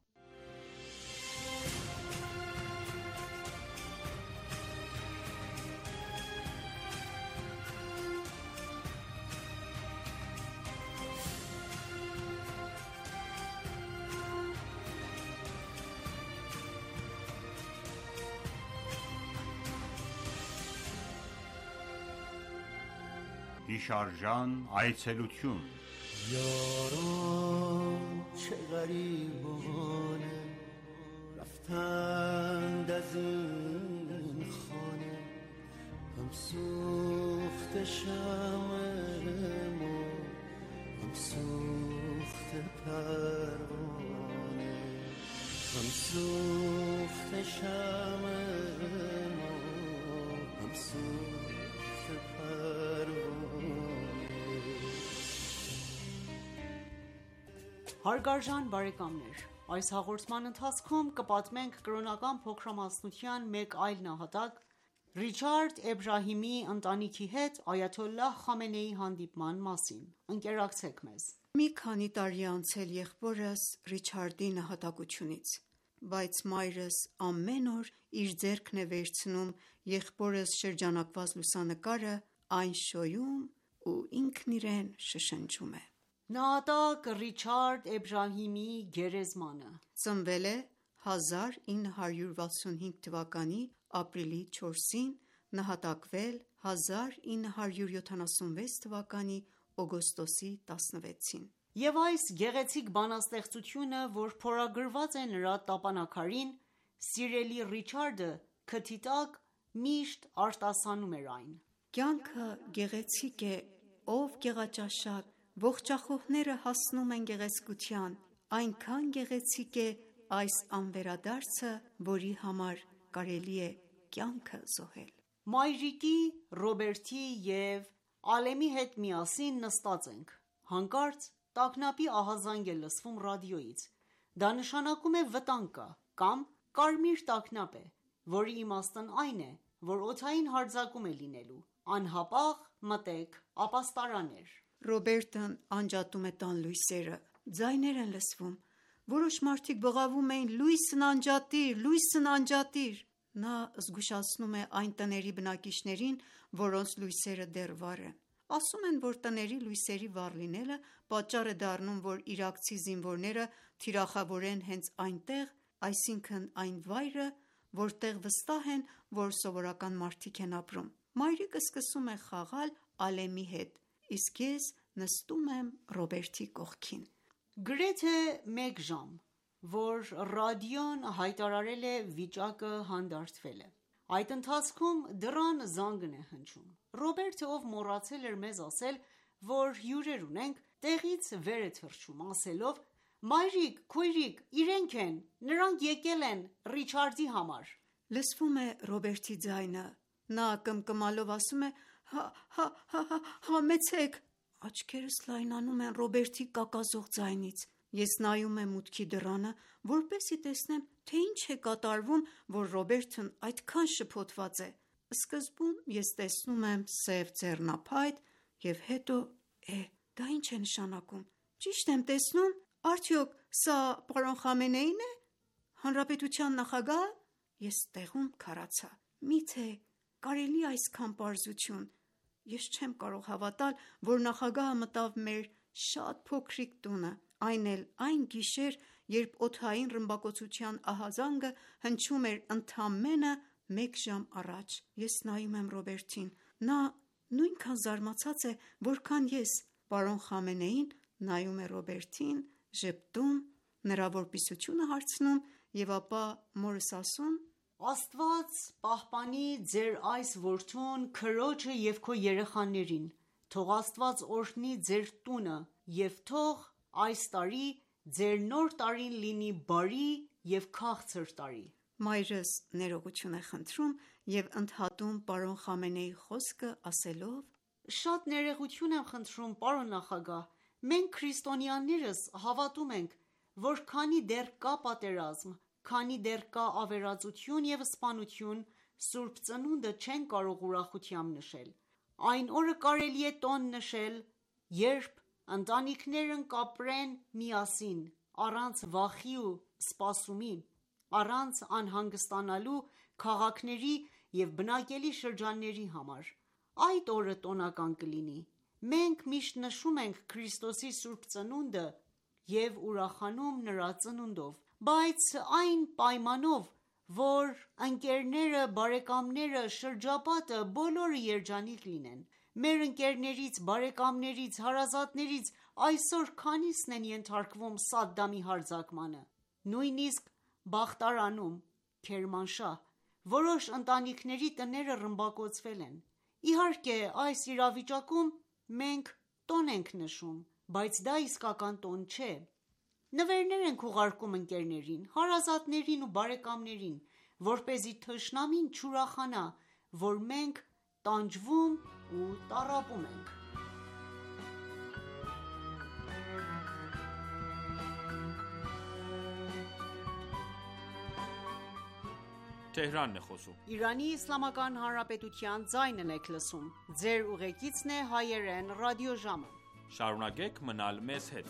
[SPEAKER 4] Հիշարժան այցելություն
[SPEAKER 8] یاران چه غریبانه رفتند از این خانه هم سوخت شمع ما هم سوخت پروانه هم سوخت شمع ما هم سوخت پروانه
[SPEAKER 7] Հարգարժան բարեկամներ, այս հաղորդման ընթացքում կպատմենք կրոնական փոքրամասնության մեկ այլ նահատակ Ռիչարդ Էբրահիմի ընտանիքի հետ այաթոլլահ Խամենեիի հանդիպման մասին։ Ընկերակցեք մեզ։
[SPEAKER 3] Մի քանի տարի է անցել եղբորս Ռիչարդի նահատակությունից, բայց մայրս ամեն օր իր ձեռքն է վերցնում եղբորս շրջանակված լուսանկարը, այն շոյում ու ինքն իրեն շշնջում է։
[SPEAKER 7] Նահատակ Ռիչարդ Էբրահիմի գերեզմանը
[SPEAKER 3] Ծնվել է 1965 թվականի ապրիլի 4-ին, նահատակվել 1976 թվականի օգոստոսի 16-ին։
[SPEAKER 7] Եվ այս գեղեցիկ բանաստեղծությունը, որ փորագրված է նրա տապանաքարին, սիրելի Ռիչարդը քթի տակ միշտ արտասանում էր այն.
[SPEAKER 3] Կյանքը գեղեցիկ է, ով գեղաճաշակ, ողջախոհները հասնում են գեղեցկության, այնքան գեղեցիկ է այս անվերադարձը, որի համար կարելի է կյանքը զոհել։
[SPEAKER 7] Մայրիկի, Ռոբերտի և Ալեմի հետ միասին նստած ենք։ Հանկարծ տագնապի ահազանգ է լսվում ռադիոից։ Դա նշանակում է վտանգ կա, կամ կարմիր տագնապ է, որի իմաստն այն է, որ օդային հարձակում է լինելու։ Անհապաղ մտեք ապաստարաններ։
[SPEAKER 3] Ռոբերտն անջատում է տան լույսերը, ձայներ են լսվում, որոշ մարդիկ բղավում էին լույսն անջատիր, լույսն անջատիր։ Նա զգուշացնում է այն տների բնակիչներին, որոնց լույսերը դեռ վառ են։ Ասում են, որ տների լույսերի վառ լինելը պատճառ է դառնում, որ իրաքցի զինվորները թիրախավորեն հենց այնտեղ, այսինքն այն վայրը, որտեղ վստահ են, որ սովորական մարդիկ են ապրում։ Մայրիկը սկսում է խաղալ Ալեմի հետ, իսկ ես նստում եմ Ռոբերտի կողքին։
[SPEAKER 7] Գրեթե 1 ժամ, որ ռադիոն հայտարարել է վիճակը հանդարտվել է։ Այդ ընթացքում դռան զանգն է հնչում։ Ռոբերտը, ով մոռացել էր մեզ ասել, որ հյուրեր ունենք, տեղից վեր է թռչում, ասելով. «Մայրիկ, քույրիկ, իրենք են, նրանք եկել են Ռիչարդի համար»։
[SPEAKER 3] Լսվում է Ռոբերտի ձայնը։ Նա կմկմալով ասում է. «Համեցեք»։ Աչքերս լայնանում են Ռոբերտի կակազող ձայնից։ Ես նայում եմ մուտքի դռանը, որպեսզի տեսնեմ, թե ինչ է կատարվում, որ Ռոբերտն այդքան շփոթված է։ Սկզբում ես տեսնում եմ սև ձեռնափայտ և հետո դա ինչ է նշանակում։ Ճիշտ եմ տեսնում։ Արդյոք սա պարոն Խամենեին է, հանրապետության նախագահը։ Ես տեղում քարացա։ Միթե կարելի է այսքան պարզություն։ Ես չեմ կարող հավատալ, որ նախագահը մտավ մեր շատ փոքրիկ տունը, այն էլ այն գիշեր, երբ օդային ռմբակոծության ահազանգը հնչում էր ընդամենը 1 ժամ առաջ։ Ես նայում եմ Ռոբերտին։ Նա նույնքան զարմացած է, որքան ես։ Պարոն Խամենեին նայում է Ռոբերտին, ժպտում, նրա որպիսությունը հարցնում և ապա մորս ասում.
[SPEAKER 7] «Աստված պահպանի ձեր այս որդուն, քրոջը և քո երեխաներին, թող Աստված օրհնի ձեր տունը և թող այս տարի ձեր նոր տարին լինի բարի և քաղցր տարի»։
[SPEAKER 3] Մայրս ներողություն է խնդրում և ընդհատում պարոն Խամենեիի խոսքը ասելով.
[SPEAKER 7] «Շատ ներողություն եմ խնդրում, պարոն նախագահ, մենք քրիստոնյաներս հավատում ենք, որ քանի դեռ կա պատերազմ, քանի դեռ կա ավերածություն և սպանություն, Սուրբ Ծնունդը չենք կարող ուրախությամբ նշել։ Այն օրը կարելի է տոն նշել, երբ ընտանիքներն կապրեն միասին, առանց վախի ու սպասումի, առանց անհանգստանալու քաղաքների և բնակելի շրջանների համար։ Այդ օրը տոնական կլինի։ Մենք միշտ նշում ենք Քրիստոսի Սուրբ Ծնունդը և ուրախանում նրա ծնունդով, բայց այն պայմանով, որ ընկերները, բարեկամները, շրջապատը բոլորը երջանիկ լինեն։ Մեր ընկերներից, բարեկամներից, հարազատներից այսօր քանիսն են ենթարկվում Սադդամի հարձակմանը։ Նույնիսկ Բախտարանում, Քերմանշահ, որոշ ընտանիքների տները ռմբակոծվել են։ Իհարկե, այս իրավիճակում մենք տոն ենք նշում, բայց դա իսկական տոն չէ։ Նվերներ ենք ուղարկում ընկերներին, հարազատներին ու բարեկամներին, որպեսզի թշնամին չուրախանա, որ մենք տանջվում ու տառապում ենք։
[SPEAKER 1] Շարունակեք մնալ մեզ հետ։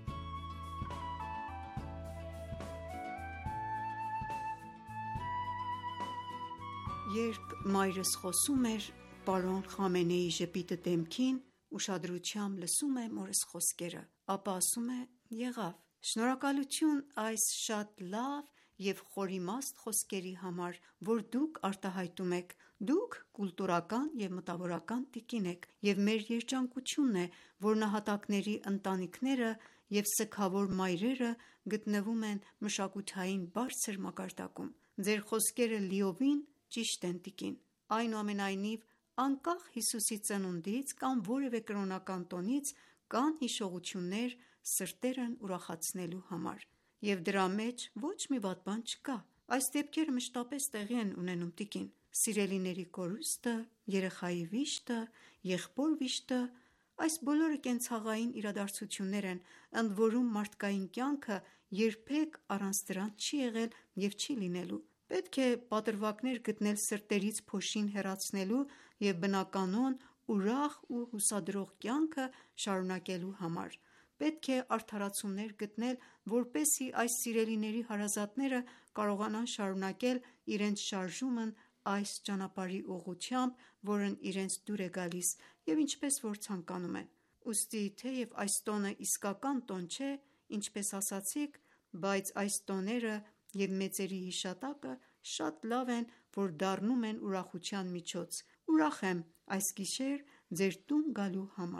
[SPEAKER 3] Երբ մայրս խոսում էր, պարոն Խամենեիի ժպիտը դեմքին, ուշադրությամբ լսում է մորս խոսքերը, ապա ասում է. «Եղավ, շնորհակալություն այս շատ լավ և խորիմաստ խոսքերի համար, որ դուք արտահայտում եք։ Դուք կուլտուրական և մտավորական տիկին եք, և մեր երջանկությունն է, որ նահատակների ընտանիքները և սգավոր մայրերը գտնվում են մշակութային բարձր մակարդակում։ Ձեր խոսքերը լիովին ճիշտ են, տիկին։ Այնուամենայնիվ, անկախ Հիսուսի ծնունդից կամ որևէ կրոնական տոնից, կան հիշողություններ սրտերն ուրախացնելու համար, և դրա մեջ ոչ մի վատ բան չկա։ Այս դեպքերը մշտապես տեղի են ունենում, տիկին։ Սիրելիների կորուստը, երեխայի վիշտը, եղբոր վիշտը, այս բոլորը կենցաղային իրադարձություններ են, ընդ որում մարդկային կյանքը երբեք առանց դրանց չի եղել և չի լինելու։ Պետք է պատրվակներ գտնել սրտերից փոշին հեռացնելու և բնականոն, ուրախ ու հուսադրող կյանքը շարունակելու համար։ Պետք է արդարացումներ գտնել, որպեսզի այս սիրելիների հարազատները կարողանան շարունակել իրենց շարժումն այս ճանապարհի ուղղությամբ, որն իրենց դուր է գալիս և ինչպես որ ցանկանում են։ Ուստի թեև այս տոնը իսկական տոն չէ, ինչպես ասացիք, բայց այս տոները և մեծերի հիշատակը շատ լավ են, որ դառնում են ուրախության միջոց։ Ուրախ եմ այս գիշեր ձեր տուն գալու համար»։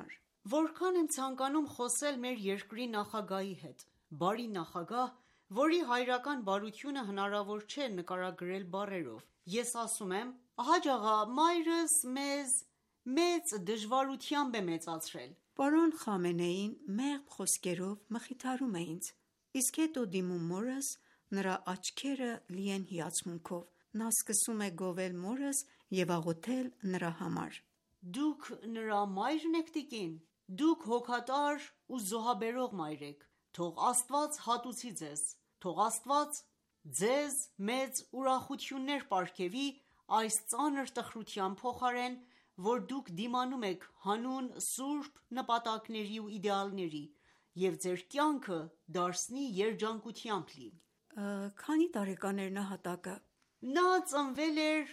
[SPEAKER 7] Որքան եմ ցանկանում խոսել մեր երկրի նախագահի հետ, բարի նախագահ, որի հայրական բարությունը հնարավոր չէ նկարագրել բառերով։ Ես ասում եմ, Հաջ աղա, մայրս մեզ մեծ դժվարությամբ է մեծացրել։
[SPEAKER 3] Պարոն Խամենեին մեղմ խոսքերով մխիթարում է ինձ, իսկ հետո դիմում մորս, նրա աչքերը լի են հիացմունքով։ Նա սկսում է գովել մորս և աղոթել նրա համար։
[SPEAKER 7] Դուք նրա մայրն եք տիկին։ Դուք հոգատար ու զոհաբերող մայր եք։ Թող Աստված հատուցի ձեզ։ Թող Աստված ձեզ մեծ ուրախություններ պարգևի այս ծանր տխրության փոխարեն, որ դուք դիմանում եք հանուն սուրբ նպատակների ու իդեալների, և ձեր կյանքը դարձնի երջանկությամբ լի։
[SPEAKER 3] Քանի տարեկան էր նահատակը։
[SPEAKER 7] Նա ծնվել էր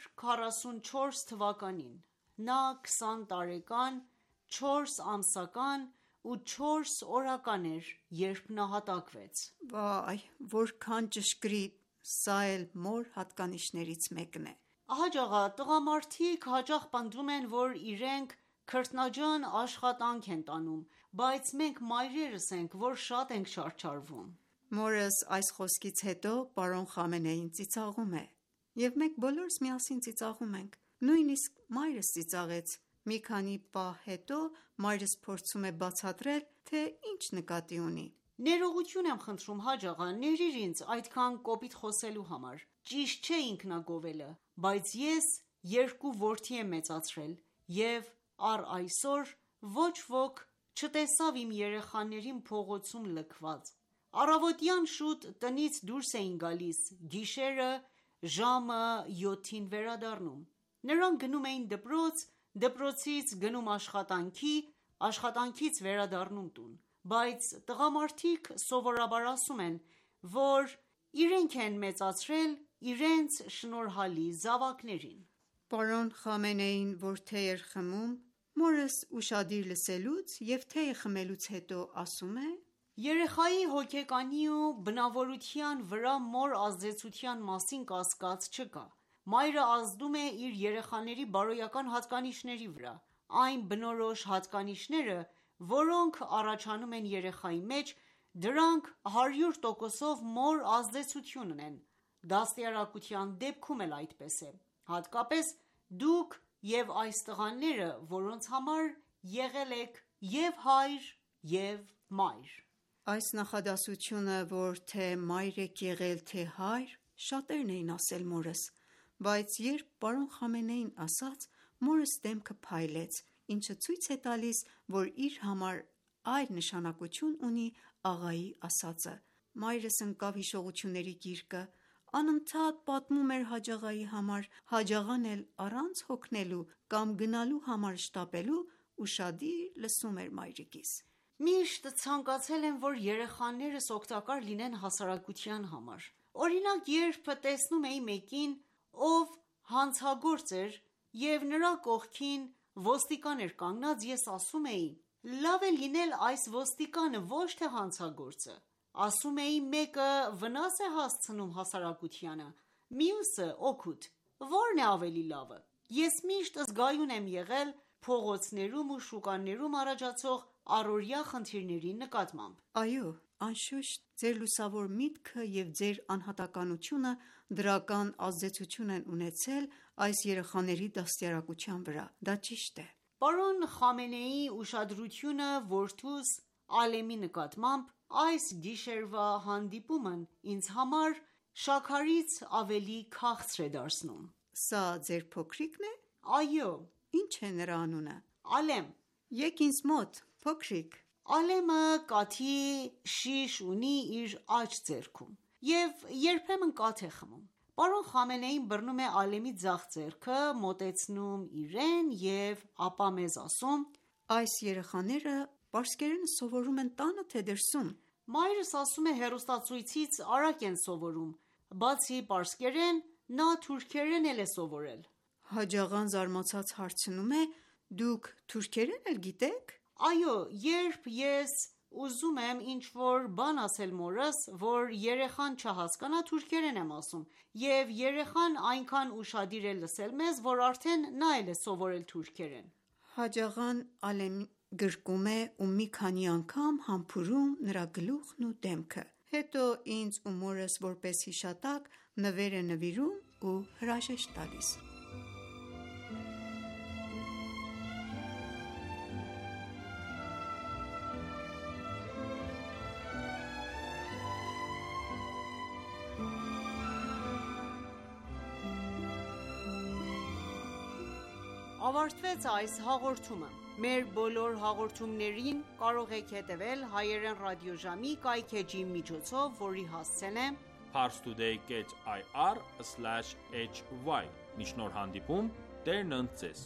[SPEAKER 7] 44 թվականին։ Նա 20 տարեկան, 4 ամսական ու 4 օրական էր, երբ նահատակվեց։
[SPEAKER 3] Վայ, որքան ճշգրիտ, սա էլ մոր հատկանիշներից մեկն է։
[SPEAKER 7] Հաջ աղա, տղամարդիկ հաճախ պնդում են, որ իրենք քրտնաջան աշխատանք են տանում, բայց մենք մայրերս ենք, որ շատ ենք չարչարվում։
[SPEAKER 3] Մորս այս խոսքից հետո պարոն Խամենեին ծիծաղում է, և մենք բոլորս միասին ծիծաղում ենք։ Նույնիսկ մայրս ծիծաղեց։ Մի քանի պահ հետո մայրս փորձում է բացատրել, թե ինչ նկատի ունի։
[SPEAKER 7] Ներողություն եմ խնդրում, Հաջ աղա, ներիր ինձ այդքան կոպիտ խոսելու համար։ Ճիշտ չէ ինքնագովելը, բայց ես 2 որդի եմ մեծացրել, և առ այսօր ոչ ոք չտեսավ իմ երեխաներին փողոցում լքված։ Առավոտյան շուտ տնից դուրս էին գալիս, գիշերը ժամը 7-ին վերադառնում։ Նրանք գնում էին դպրոց, դպրոցից գնում աշխատանքի, աշխատանքից վերադառնում տուն։ Բայց տղամարդիկ սովորաբար ասում են, որ իրենք են մեծացրել իրենց շնորհալի զավակներին։
[SPEAKER 3] Պարոն Խամենեին, որ թեյ էր խմում, մորս ուշադիր լսելուց և թեյը խմելուց հետո ասում է.
[SPEAKER 7] Երեխայի հոգեկանի ու բնավորության վրա մոր ազդեցության մասին կասկած չկա։ Մայրը ազդում է իր երեխաների բարոյական հատկանիշների վրա։ Այն բնորոշ հատկանիշները, որոնք առաջանում են երեխայի մեջ, դրանք 100%-ով մոր ազդեցություն ունեն։ Դաստիարակության դեպքում էլ այդպես է։ Հատկապես դուք և այս տղաները, որոնց համար եղել եք և հայր, և մայր։
[SPEAKER 3] Այս նախադասությունը, որ թե մայր եք եղել, թե հայր, շատերն էին ասել մորս, բայց երբ պարոն Խամենեին ասաց, մորս դեմքը փայլեց, ինչը ցույց է տալիս, որ իր համար այլ նշանակություն ունի աղայի ասածը։ Մայրս ընկավ հիշողությունների գիրկը, անընդհատ պատմում էր Հաջ աղայի համար, Հաջ աղան էլ առանց հոգնելու կամ գնալու համար շտապելու ուշադիր լսում էր մայրիկիս։
[SPEAKER 7] Միշտ ցանկացել եմ, որ երեխաներս օգտակար լինեն հասարակության համար։ Օրինակ, երբ տեսնում էի մեկին, ով հանցագործ էր և նրա կողքին ոստիկան էր կանգնած, ես ասում էի. լավ է լինել այս ոստիկանը, ոչ թե հանցագործը։ Ասում էի մեկը վնաս է հասցնում հասարակությանը, մյուսը օգուտ, ո՞րն է ավելի լավը։ Ես միշտ զգայուն եմ եղել փողոցներում ու շուկաներում առաջացող առօրյա խնդիրների նկատմամբ։
[SPEAKER 3] Այո, անշուշտ, ձեր լուսավոր միտքը և ձեր անհատականությունը դրական ազդեցություն են ունեցել այս երեխաների դաստիարակության վրա, դա ճիշտ է։
[SPEAKER 7] Պարոն Խամենեիի ուշադրությունը որդուս Ալեմի նկատմամբ այս գիշերվա հանդիպումն ինձ համար շաքարից ավելի քաղցր է դարձնում։
[SPEAKER 3] Սա ձեր փոքրիկն է։
[SPEAKER 7] Այո։
[SPEAKER 3] Ինչ է նրա անունը։
[SPEAKER 7] Ալեմ։
[SPEAKER 3] Եկ ինձ մոտ, փոքրիկ։
[SPEAKER 7] Ալեմը կաթի շիշ ունի իր աջ ձեռքում և երբեմն կաթ է խմում։ Պարոն Խամենեին բռնում է Ալեմի ձախ ձեռքը, մոտեցնում իրեն և ապա մեզ ասում.
[SPEAKER 3] Այս երեխաները պարսկերենը սովորում են տանը, թե դրսում։
[SPEAKER 7] Մայրս ասում է հեռուստացույցից արագ են սովորում, բացի պարսկերեն, նա թուրքերեն էլ է սովորել։
[SPEAKER 3] Հաջ աղան զարմացած հարցնում է. Դուք թուրքերեն էլ գիտեք։
[SPEAKER 7] Այո, երբ ես ուզում եմ ինչ-որ բան ասել մորս, որ երեխան չհասկանա, թուրքերեն եմ ասում, և երեխան այնքան ուշադիր է լսել մեզ, որ արդեն նա էլ է սովորել թուրքերեն։
[SPEAKER 3] Հաջ աղան գրկում է ու մի քանի անգամ համբուրում նրա գլուխն ու դեմքը, հետո ինձ ու մորս որպես հիշատակ նվեր է նվիրում ու հրաժեշտ տալիս։
[SPEAKER 7] Ավարտվեց այս հաղորդումը։ Մեր բոլոր հաղորդումներին կարող եք հետևել հայերեն ռադիոժամի կայքէջի միջոցով, որի հասցեն է
[SPEAKER 1] parstoday.ir/hy։ Մինչ նոր հանդիպում, Տերն ընդ ձեզ։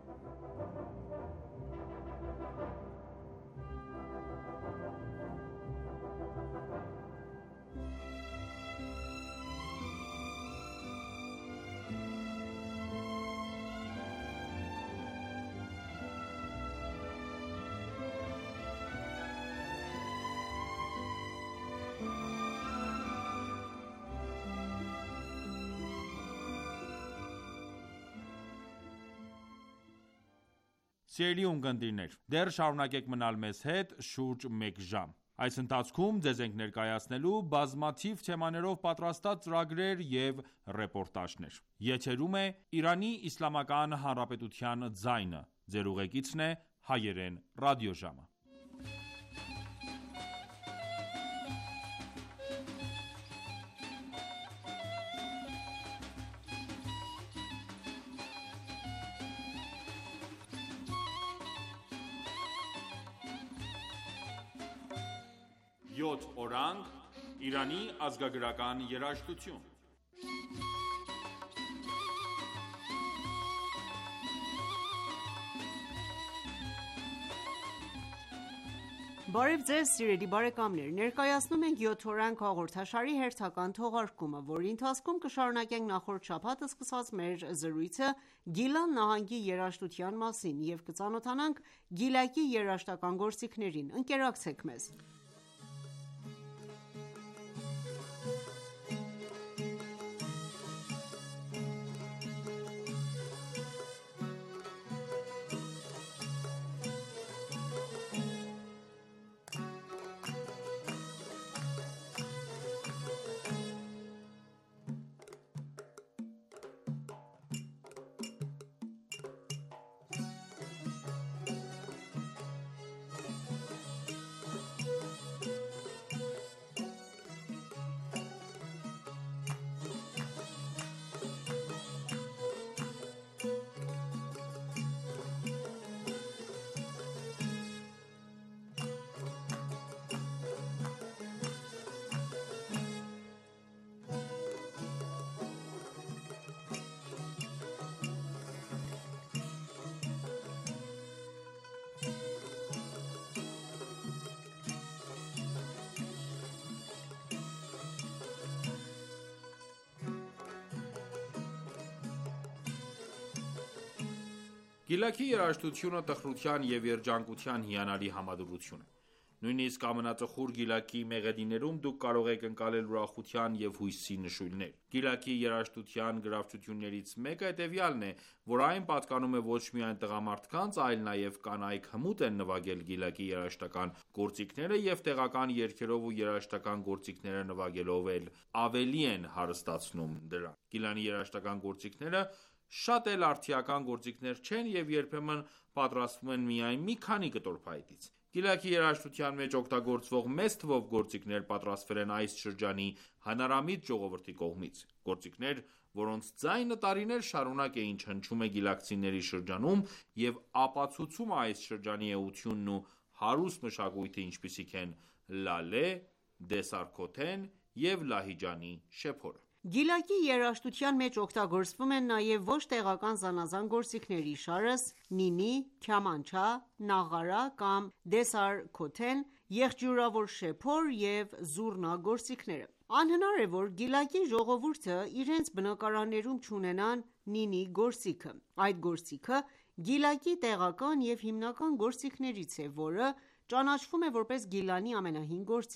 [SPEAKER 1] Սիրելի ունկնդիրներ, դեռ շարունակեք մնալ մեզ հետ շուրջ մեկ ժամ։ Այս ընթացքում ձեզ ենք ներկայացնելու բազմաթիվ թեմաներով պատրաստած ծրագրեր և ռեպորտաժներ։ Եթերում է Իրանի Իսլամական Հանրապետության ձայնը։ Ձեր ուղեկիցն է հայերեն ռադիոժամը։ Յոթ օրանգ Իրանի ազգագրական երաժշտություն։
[SPEAKER 7] Բարև ձեզ սիրելի բարեկամներ, ներկայացնում ենք 7 օրանգ հաղորդաշարի հերթական թողարկումը, որի ընթացքում կշարունակենք նախորդ շաբաթ սկսած մեր զրույցը Գիլան նահանգի երաժշտության մասին և կծանոթանանք Գիլակի երաժշտական գործիքներին։ Ընկերակցեք մեզ։
[SPEAKER 1] Գիլակի երաժշտությունը տխրության և երջանկության հիանալի համադրություն է։ Նույնիսկ ամենատխուր Գիլակի մեղեդիներում դուք կարող եք ընկալել ուրախության և հույսի նշույլներ։ Գիլակի երաժշտության գրավչություններից մեկը հետևյալն է, որ այն պատկանում է ոչ միայն տղամարդկանց, այլ նաև կանայք հմուտ են նվագել Գիլակի երաժշտական գործիքները և տեղական երգերով ու երաժշտական գործիքները նվագելով էլ ավելի են հարստացնում դրան։ Գիլանի երաժշտական գործիքները շատ էլ արդիական գործիքներ չեն և երբեմն պատրաստվում են միայն մի քանի կտոր փայտից։ Գիլակի երաժշտության մեջ օգտագործվող մեծ թվով գործիքներ պատրաստվել են այս շրջանի հնարամիտ ժողովրդի կողմից։ Գործիքներ, որոնց ձայնը տարիներ շարունակ է ինչ հնչում է գիլակցիների շրջանում և ապացուցում է այս շրջանի էությունն ու հարուստ մշակույթը, ինչպիսիք են լալե, դեսարքոթեն և լահիջանի շեփորը։
[SPEAKER 7] Գիլակի երաժշտության մեջ օգտագործվում են նաև ոչ տեղական զանազան գործիքներ, իշարս, նինի, քյամանչա, նաղարա կամ դեսարքոթեն, եղջյուրավոր շեփոր և զուռնա գործիքները։ Անհնար է, որ Գիլակի ժողովուրդը իրենց բնակարաններում չունենան նինի գործիքը։ Այդ գործիքը Գիլակի տեղական և հիմնական գործիքներից է, որը ճանաչվում է որպես Գիլանի ամենահին գործիքը։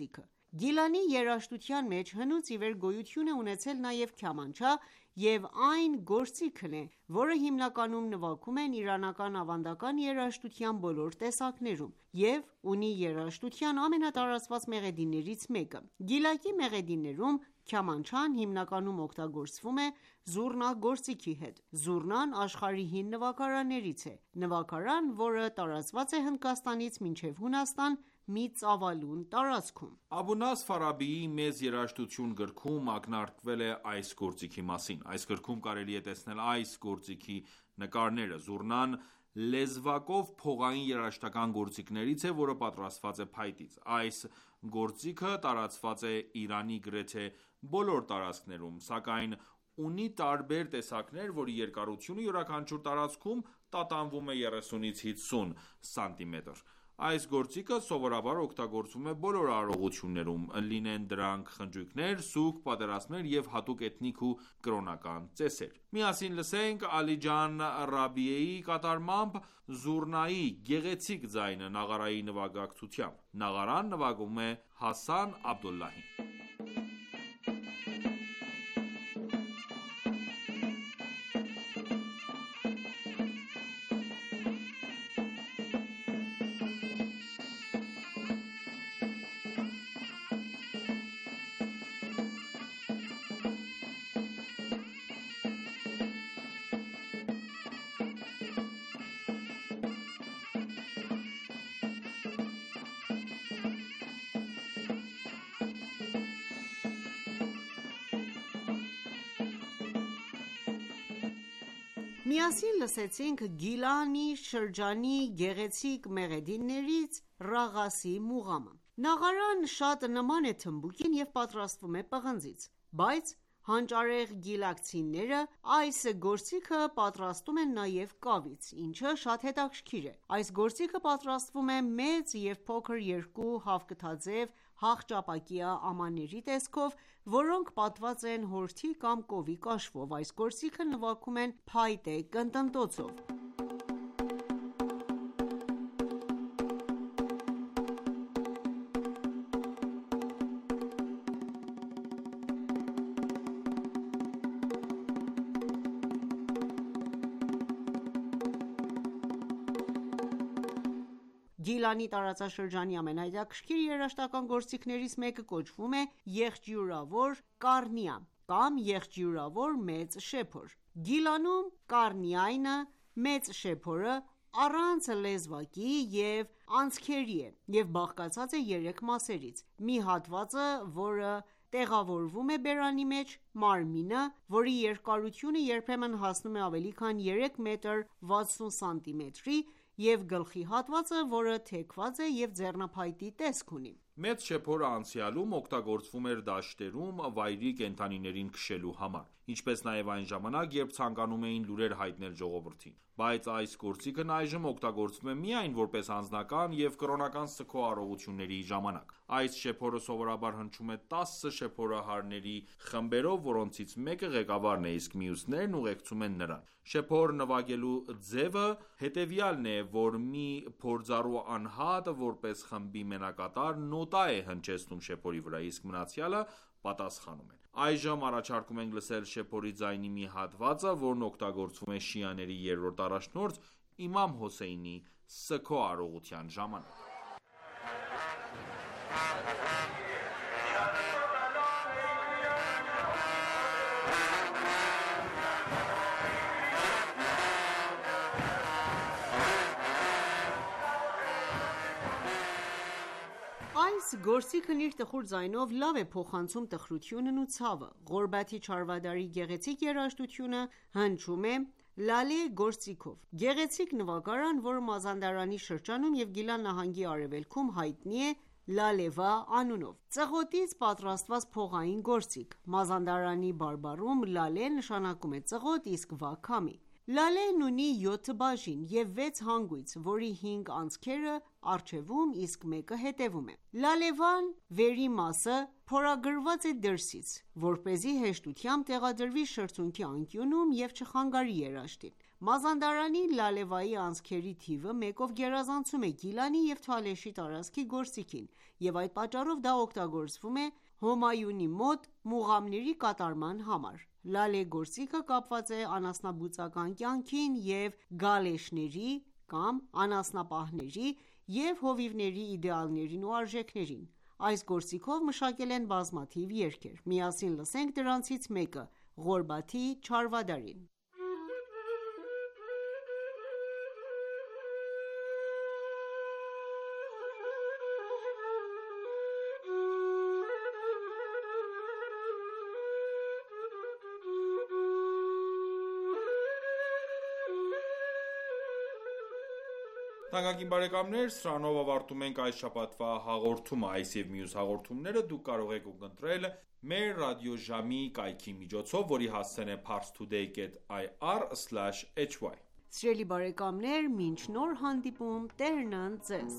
[SPEAKER 7] Գիլանի երաժշտության մեջ հնուց ի վեր գոյություն է ունեցել նաև քյամանչա և այն գործիքն է, որը հիմնականում նվագում են իրանական ավանդական երաժշտության բոլոր տեսակներում և ունի երաժշտության ամենատարածված մեղեդիներից մեկը։ Գիլակի մեղեդիներում քյամանչան հիմնականում օգտագործվում է զուռնա-գործիքի հետ։ Զուռնան աշխարհի հին նվագարաններից է։ Նվագարան, որը տարածված է Հնդկաստանից մինչև Հունաստան մի ծավալուն տարածքում։
[SPEAKER 1] Աբու Նասր Ֆարաբիի «Մեծ երաժշտություն» գրքում ակնարկվել է այս գործիքի մասին։ Այս գրքում կարելի է տեսնել այս գործիքի նկարները։ Զուռնան լեզվակով փողային երաժշտական գործիքներից է, որը պատրաստված է փայտից։ Այս գործիքը տարածված է Իրանի գրեթե բոլոր տարածքներում, սակայն ունի տարբեր տեսակներ, որի երկարությունը յուրաքանչյուր տարածքում տատանվում է 30-ից 50 սանտիմետր։ Այս գործիքը սովորաբար օգտագործվում է բոլոր արարողություններում, լինեն դրանք խնջույքներ, սուգ, պատերազմներ և հատուկ էթնիկ ու կրոնական ծեսեր։ Միասին լսենք Ալիջան Ռաբիեի կատարմամբ զուռնայի գեղեցիկ ձայնը նաղարայի նվագակցությամբ։ Նաղարան նվագում է Հասան Աբդոլլահին։
[SPEAKER 7] Միասին լսեցինք Գիլանի շրջանի գեղեցիկ մեղեդիներից Ռաղասի մուղամը։ Նաղարան շատ նման է թմբուկին և պատրաստվում է պղնձից, բայց հանճարեղ գիլակցիները այս գործիքը պատրաստում են նաև կավից, ինչը շատ հետաքրքիր է։ Այս գործիքը պատրաստվում է մեծ և փոքր երկու հավկթաձև հաղճապակյա ամանների տեսքով, որոնք պատված են հորթի կամ կովի կաշվով։ Այս գործիքը նվագում են փայտե կնտնտոցով։ Գիլանի տարածաշրջանի ամենահետաքրքիր երաժշտական գործիքներից մեկը կոչվում է եղջյուրավոր կառնիա կամ եղջյուրավոր մեծ շեփոր։ Գիլանում կառնիայինը մեծ շեփորը առանց լեզվակի և անցքերի է և բաղկացած է 3 մասերից։ Մի հատվածը, որը տեղավորվում է բերանի մեջ, մարմինը, որի երկարությունը երբեմն հասնում է ավելի քան 3 մետր 60 սանտիմետրի, և գլխի հատվածը, որը թեքված է և ձեռնափայտի տեսք ունի։
[SPEAKER 1] Մեծ շեփորը անցյալում օգտագործվում էր դաշտերում վայրի կենդանիներին քշելու համար, ինչպես նաև այն ժամանակ, երբ ցանկանում էին լուրեր հայտնել ժողովրդին։ Բայց այս գործիքն այժմ օգտագործվում է միայն որպես անձնական և կրոնական սգո առողությունների ժամանակ։ Այս շեփորը սովորաբար հնչում է 10 շեփորահարների խմբերով, որոնցից մեկը ղեկավարն է, իսկ մյուսներն ուղեկցում են նրան։ Շեփոր նվագելու ձևը հետևյալն է, որ մի փորձառու անհատ, որպես խմբի մենակատար, նոտա է հնչեցնում շեփորի վրա, իսկ մնացյալը պատասխանում են։ Այժմ առաջարկում ենք լսել շեփորի ձայնի մի հատվածը, որն օգտագործվում է շիաների երրորդ առաջնորդ Իմամ Հոսեյնի սգո առողության ժամանակ։
[SPEAKER 7] Այս գործիքն իր տխուր ձայնով լավ է փոխանցում տխրությունն ու ցավը։ Ղորբաթի Չարվադարի գեղեցիկ երաժշտությունը հնչում է լալե գործիքով։ Գեղեցիկ նվագարան, որը Մազանդարանի շրջանում և Գիլան նահանգի արևելքում հայտնի է լալևա անունով։ Ծղոտից պատրաստված փողային գործիք։ Մազանդարանի բարբառում լալե նշանակում է ծղոտ, իսկ վա քամի։ Լալեն ունի 7 բաժին և 6 հանգույց, որի 5 անցքերը առջևում, իսկ մեկը հետևում է։ Լալևան վերի մասը փորագրված է դրսից, որպեսզի հեշտությամբ տեղադրվի շրթունքի անկյունում և չխանգարի երաժշտին։ Մազանդարանի Լալևայի անցքերի թիվը մեկով գերազանցում է Գիլանի և Թալեշի տարածքի գործիքին և այդ պատճառով դա օգտագործվում է Հոմայունի մոտ մուղամների կատարման համար։ Լալե գործիքը կապված է անասնաբուծական կյանքին և գալեշների կամ անասնապահների և հովիվների իդեալներին ու արժեքներին։ Այս գործիքով մշակել են բազմաթիվ երգեր։ Միասին լսենք դրանցից մեկը՝ Ղորբաթի Չարվադարին։
[SPEAKER 1] Թանկագին բարեկամներ, սրանով ավարտում ենք այս շաբաթվա հաղորդումը։ Այս և մյուս հաղորդումները դուք կարող եք ունկնդրել մեր ռադիոժամի կայքի միջոցով, որի հասցեն է parstoday.ir/hy:
[SPEAKER 7] Սիրելի բարեկամներ, մինչ նոր հանդիպում, Տերն ընդ ձեզ։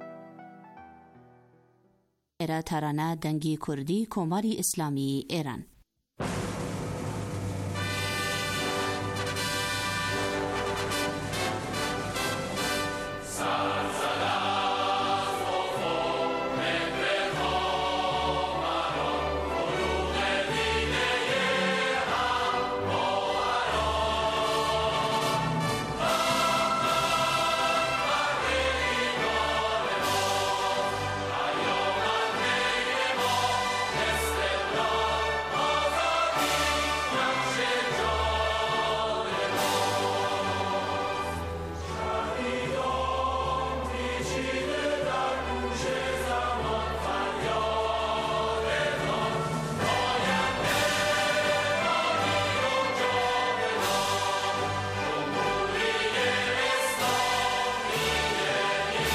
[SPEAKER 9] Era Tarana Dangi Kurdi Komari Islami Eran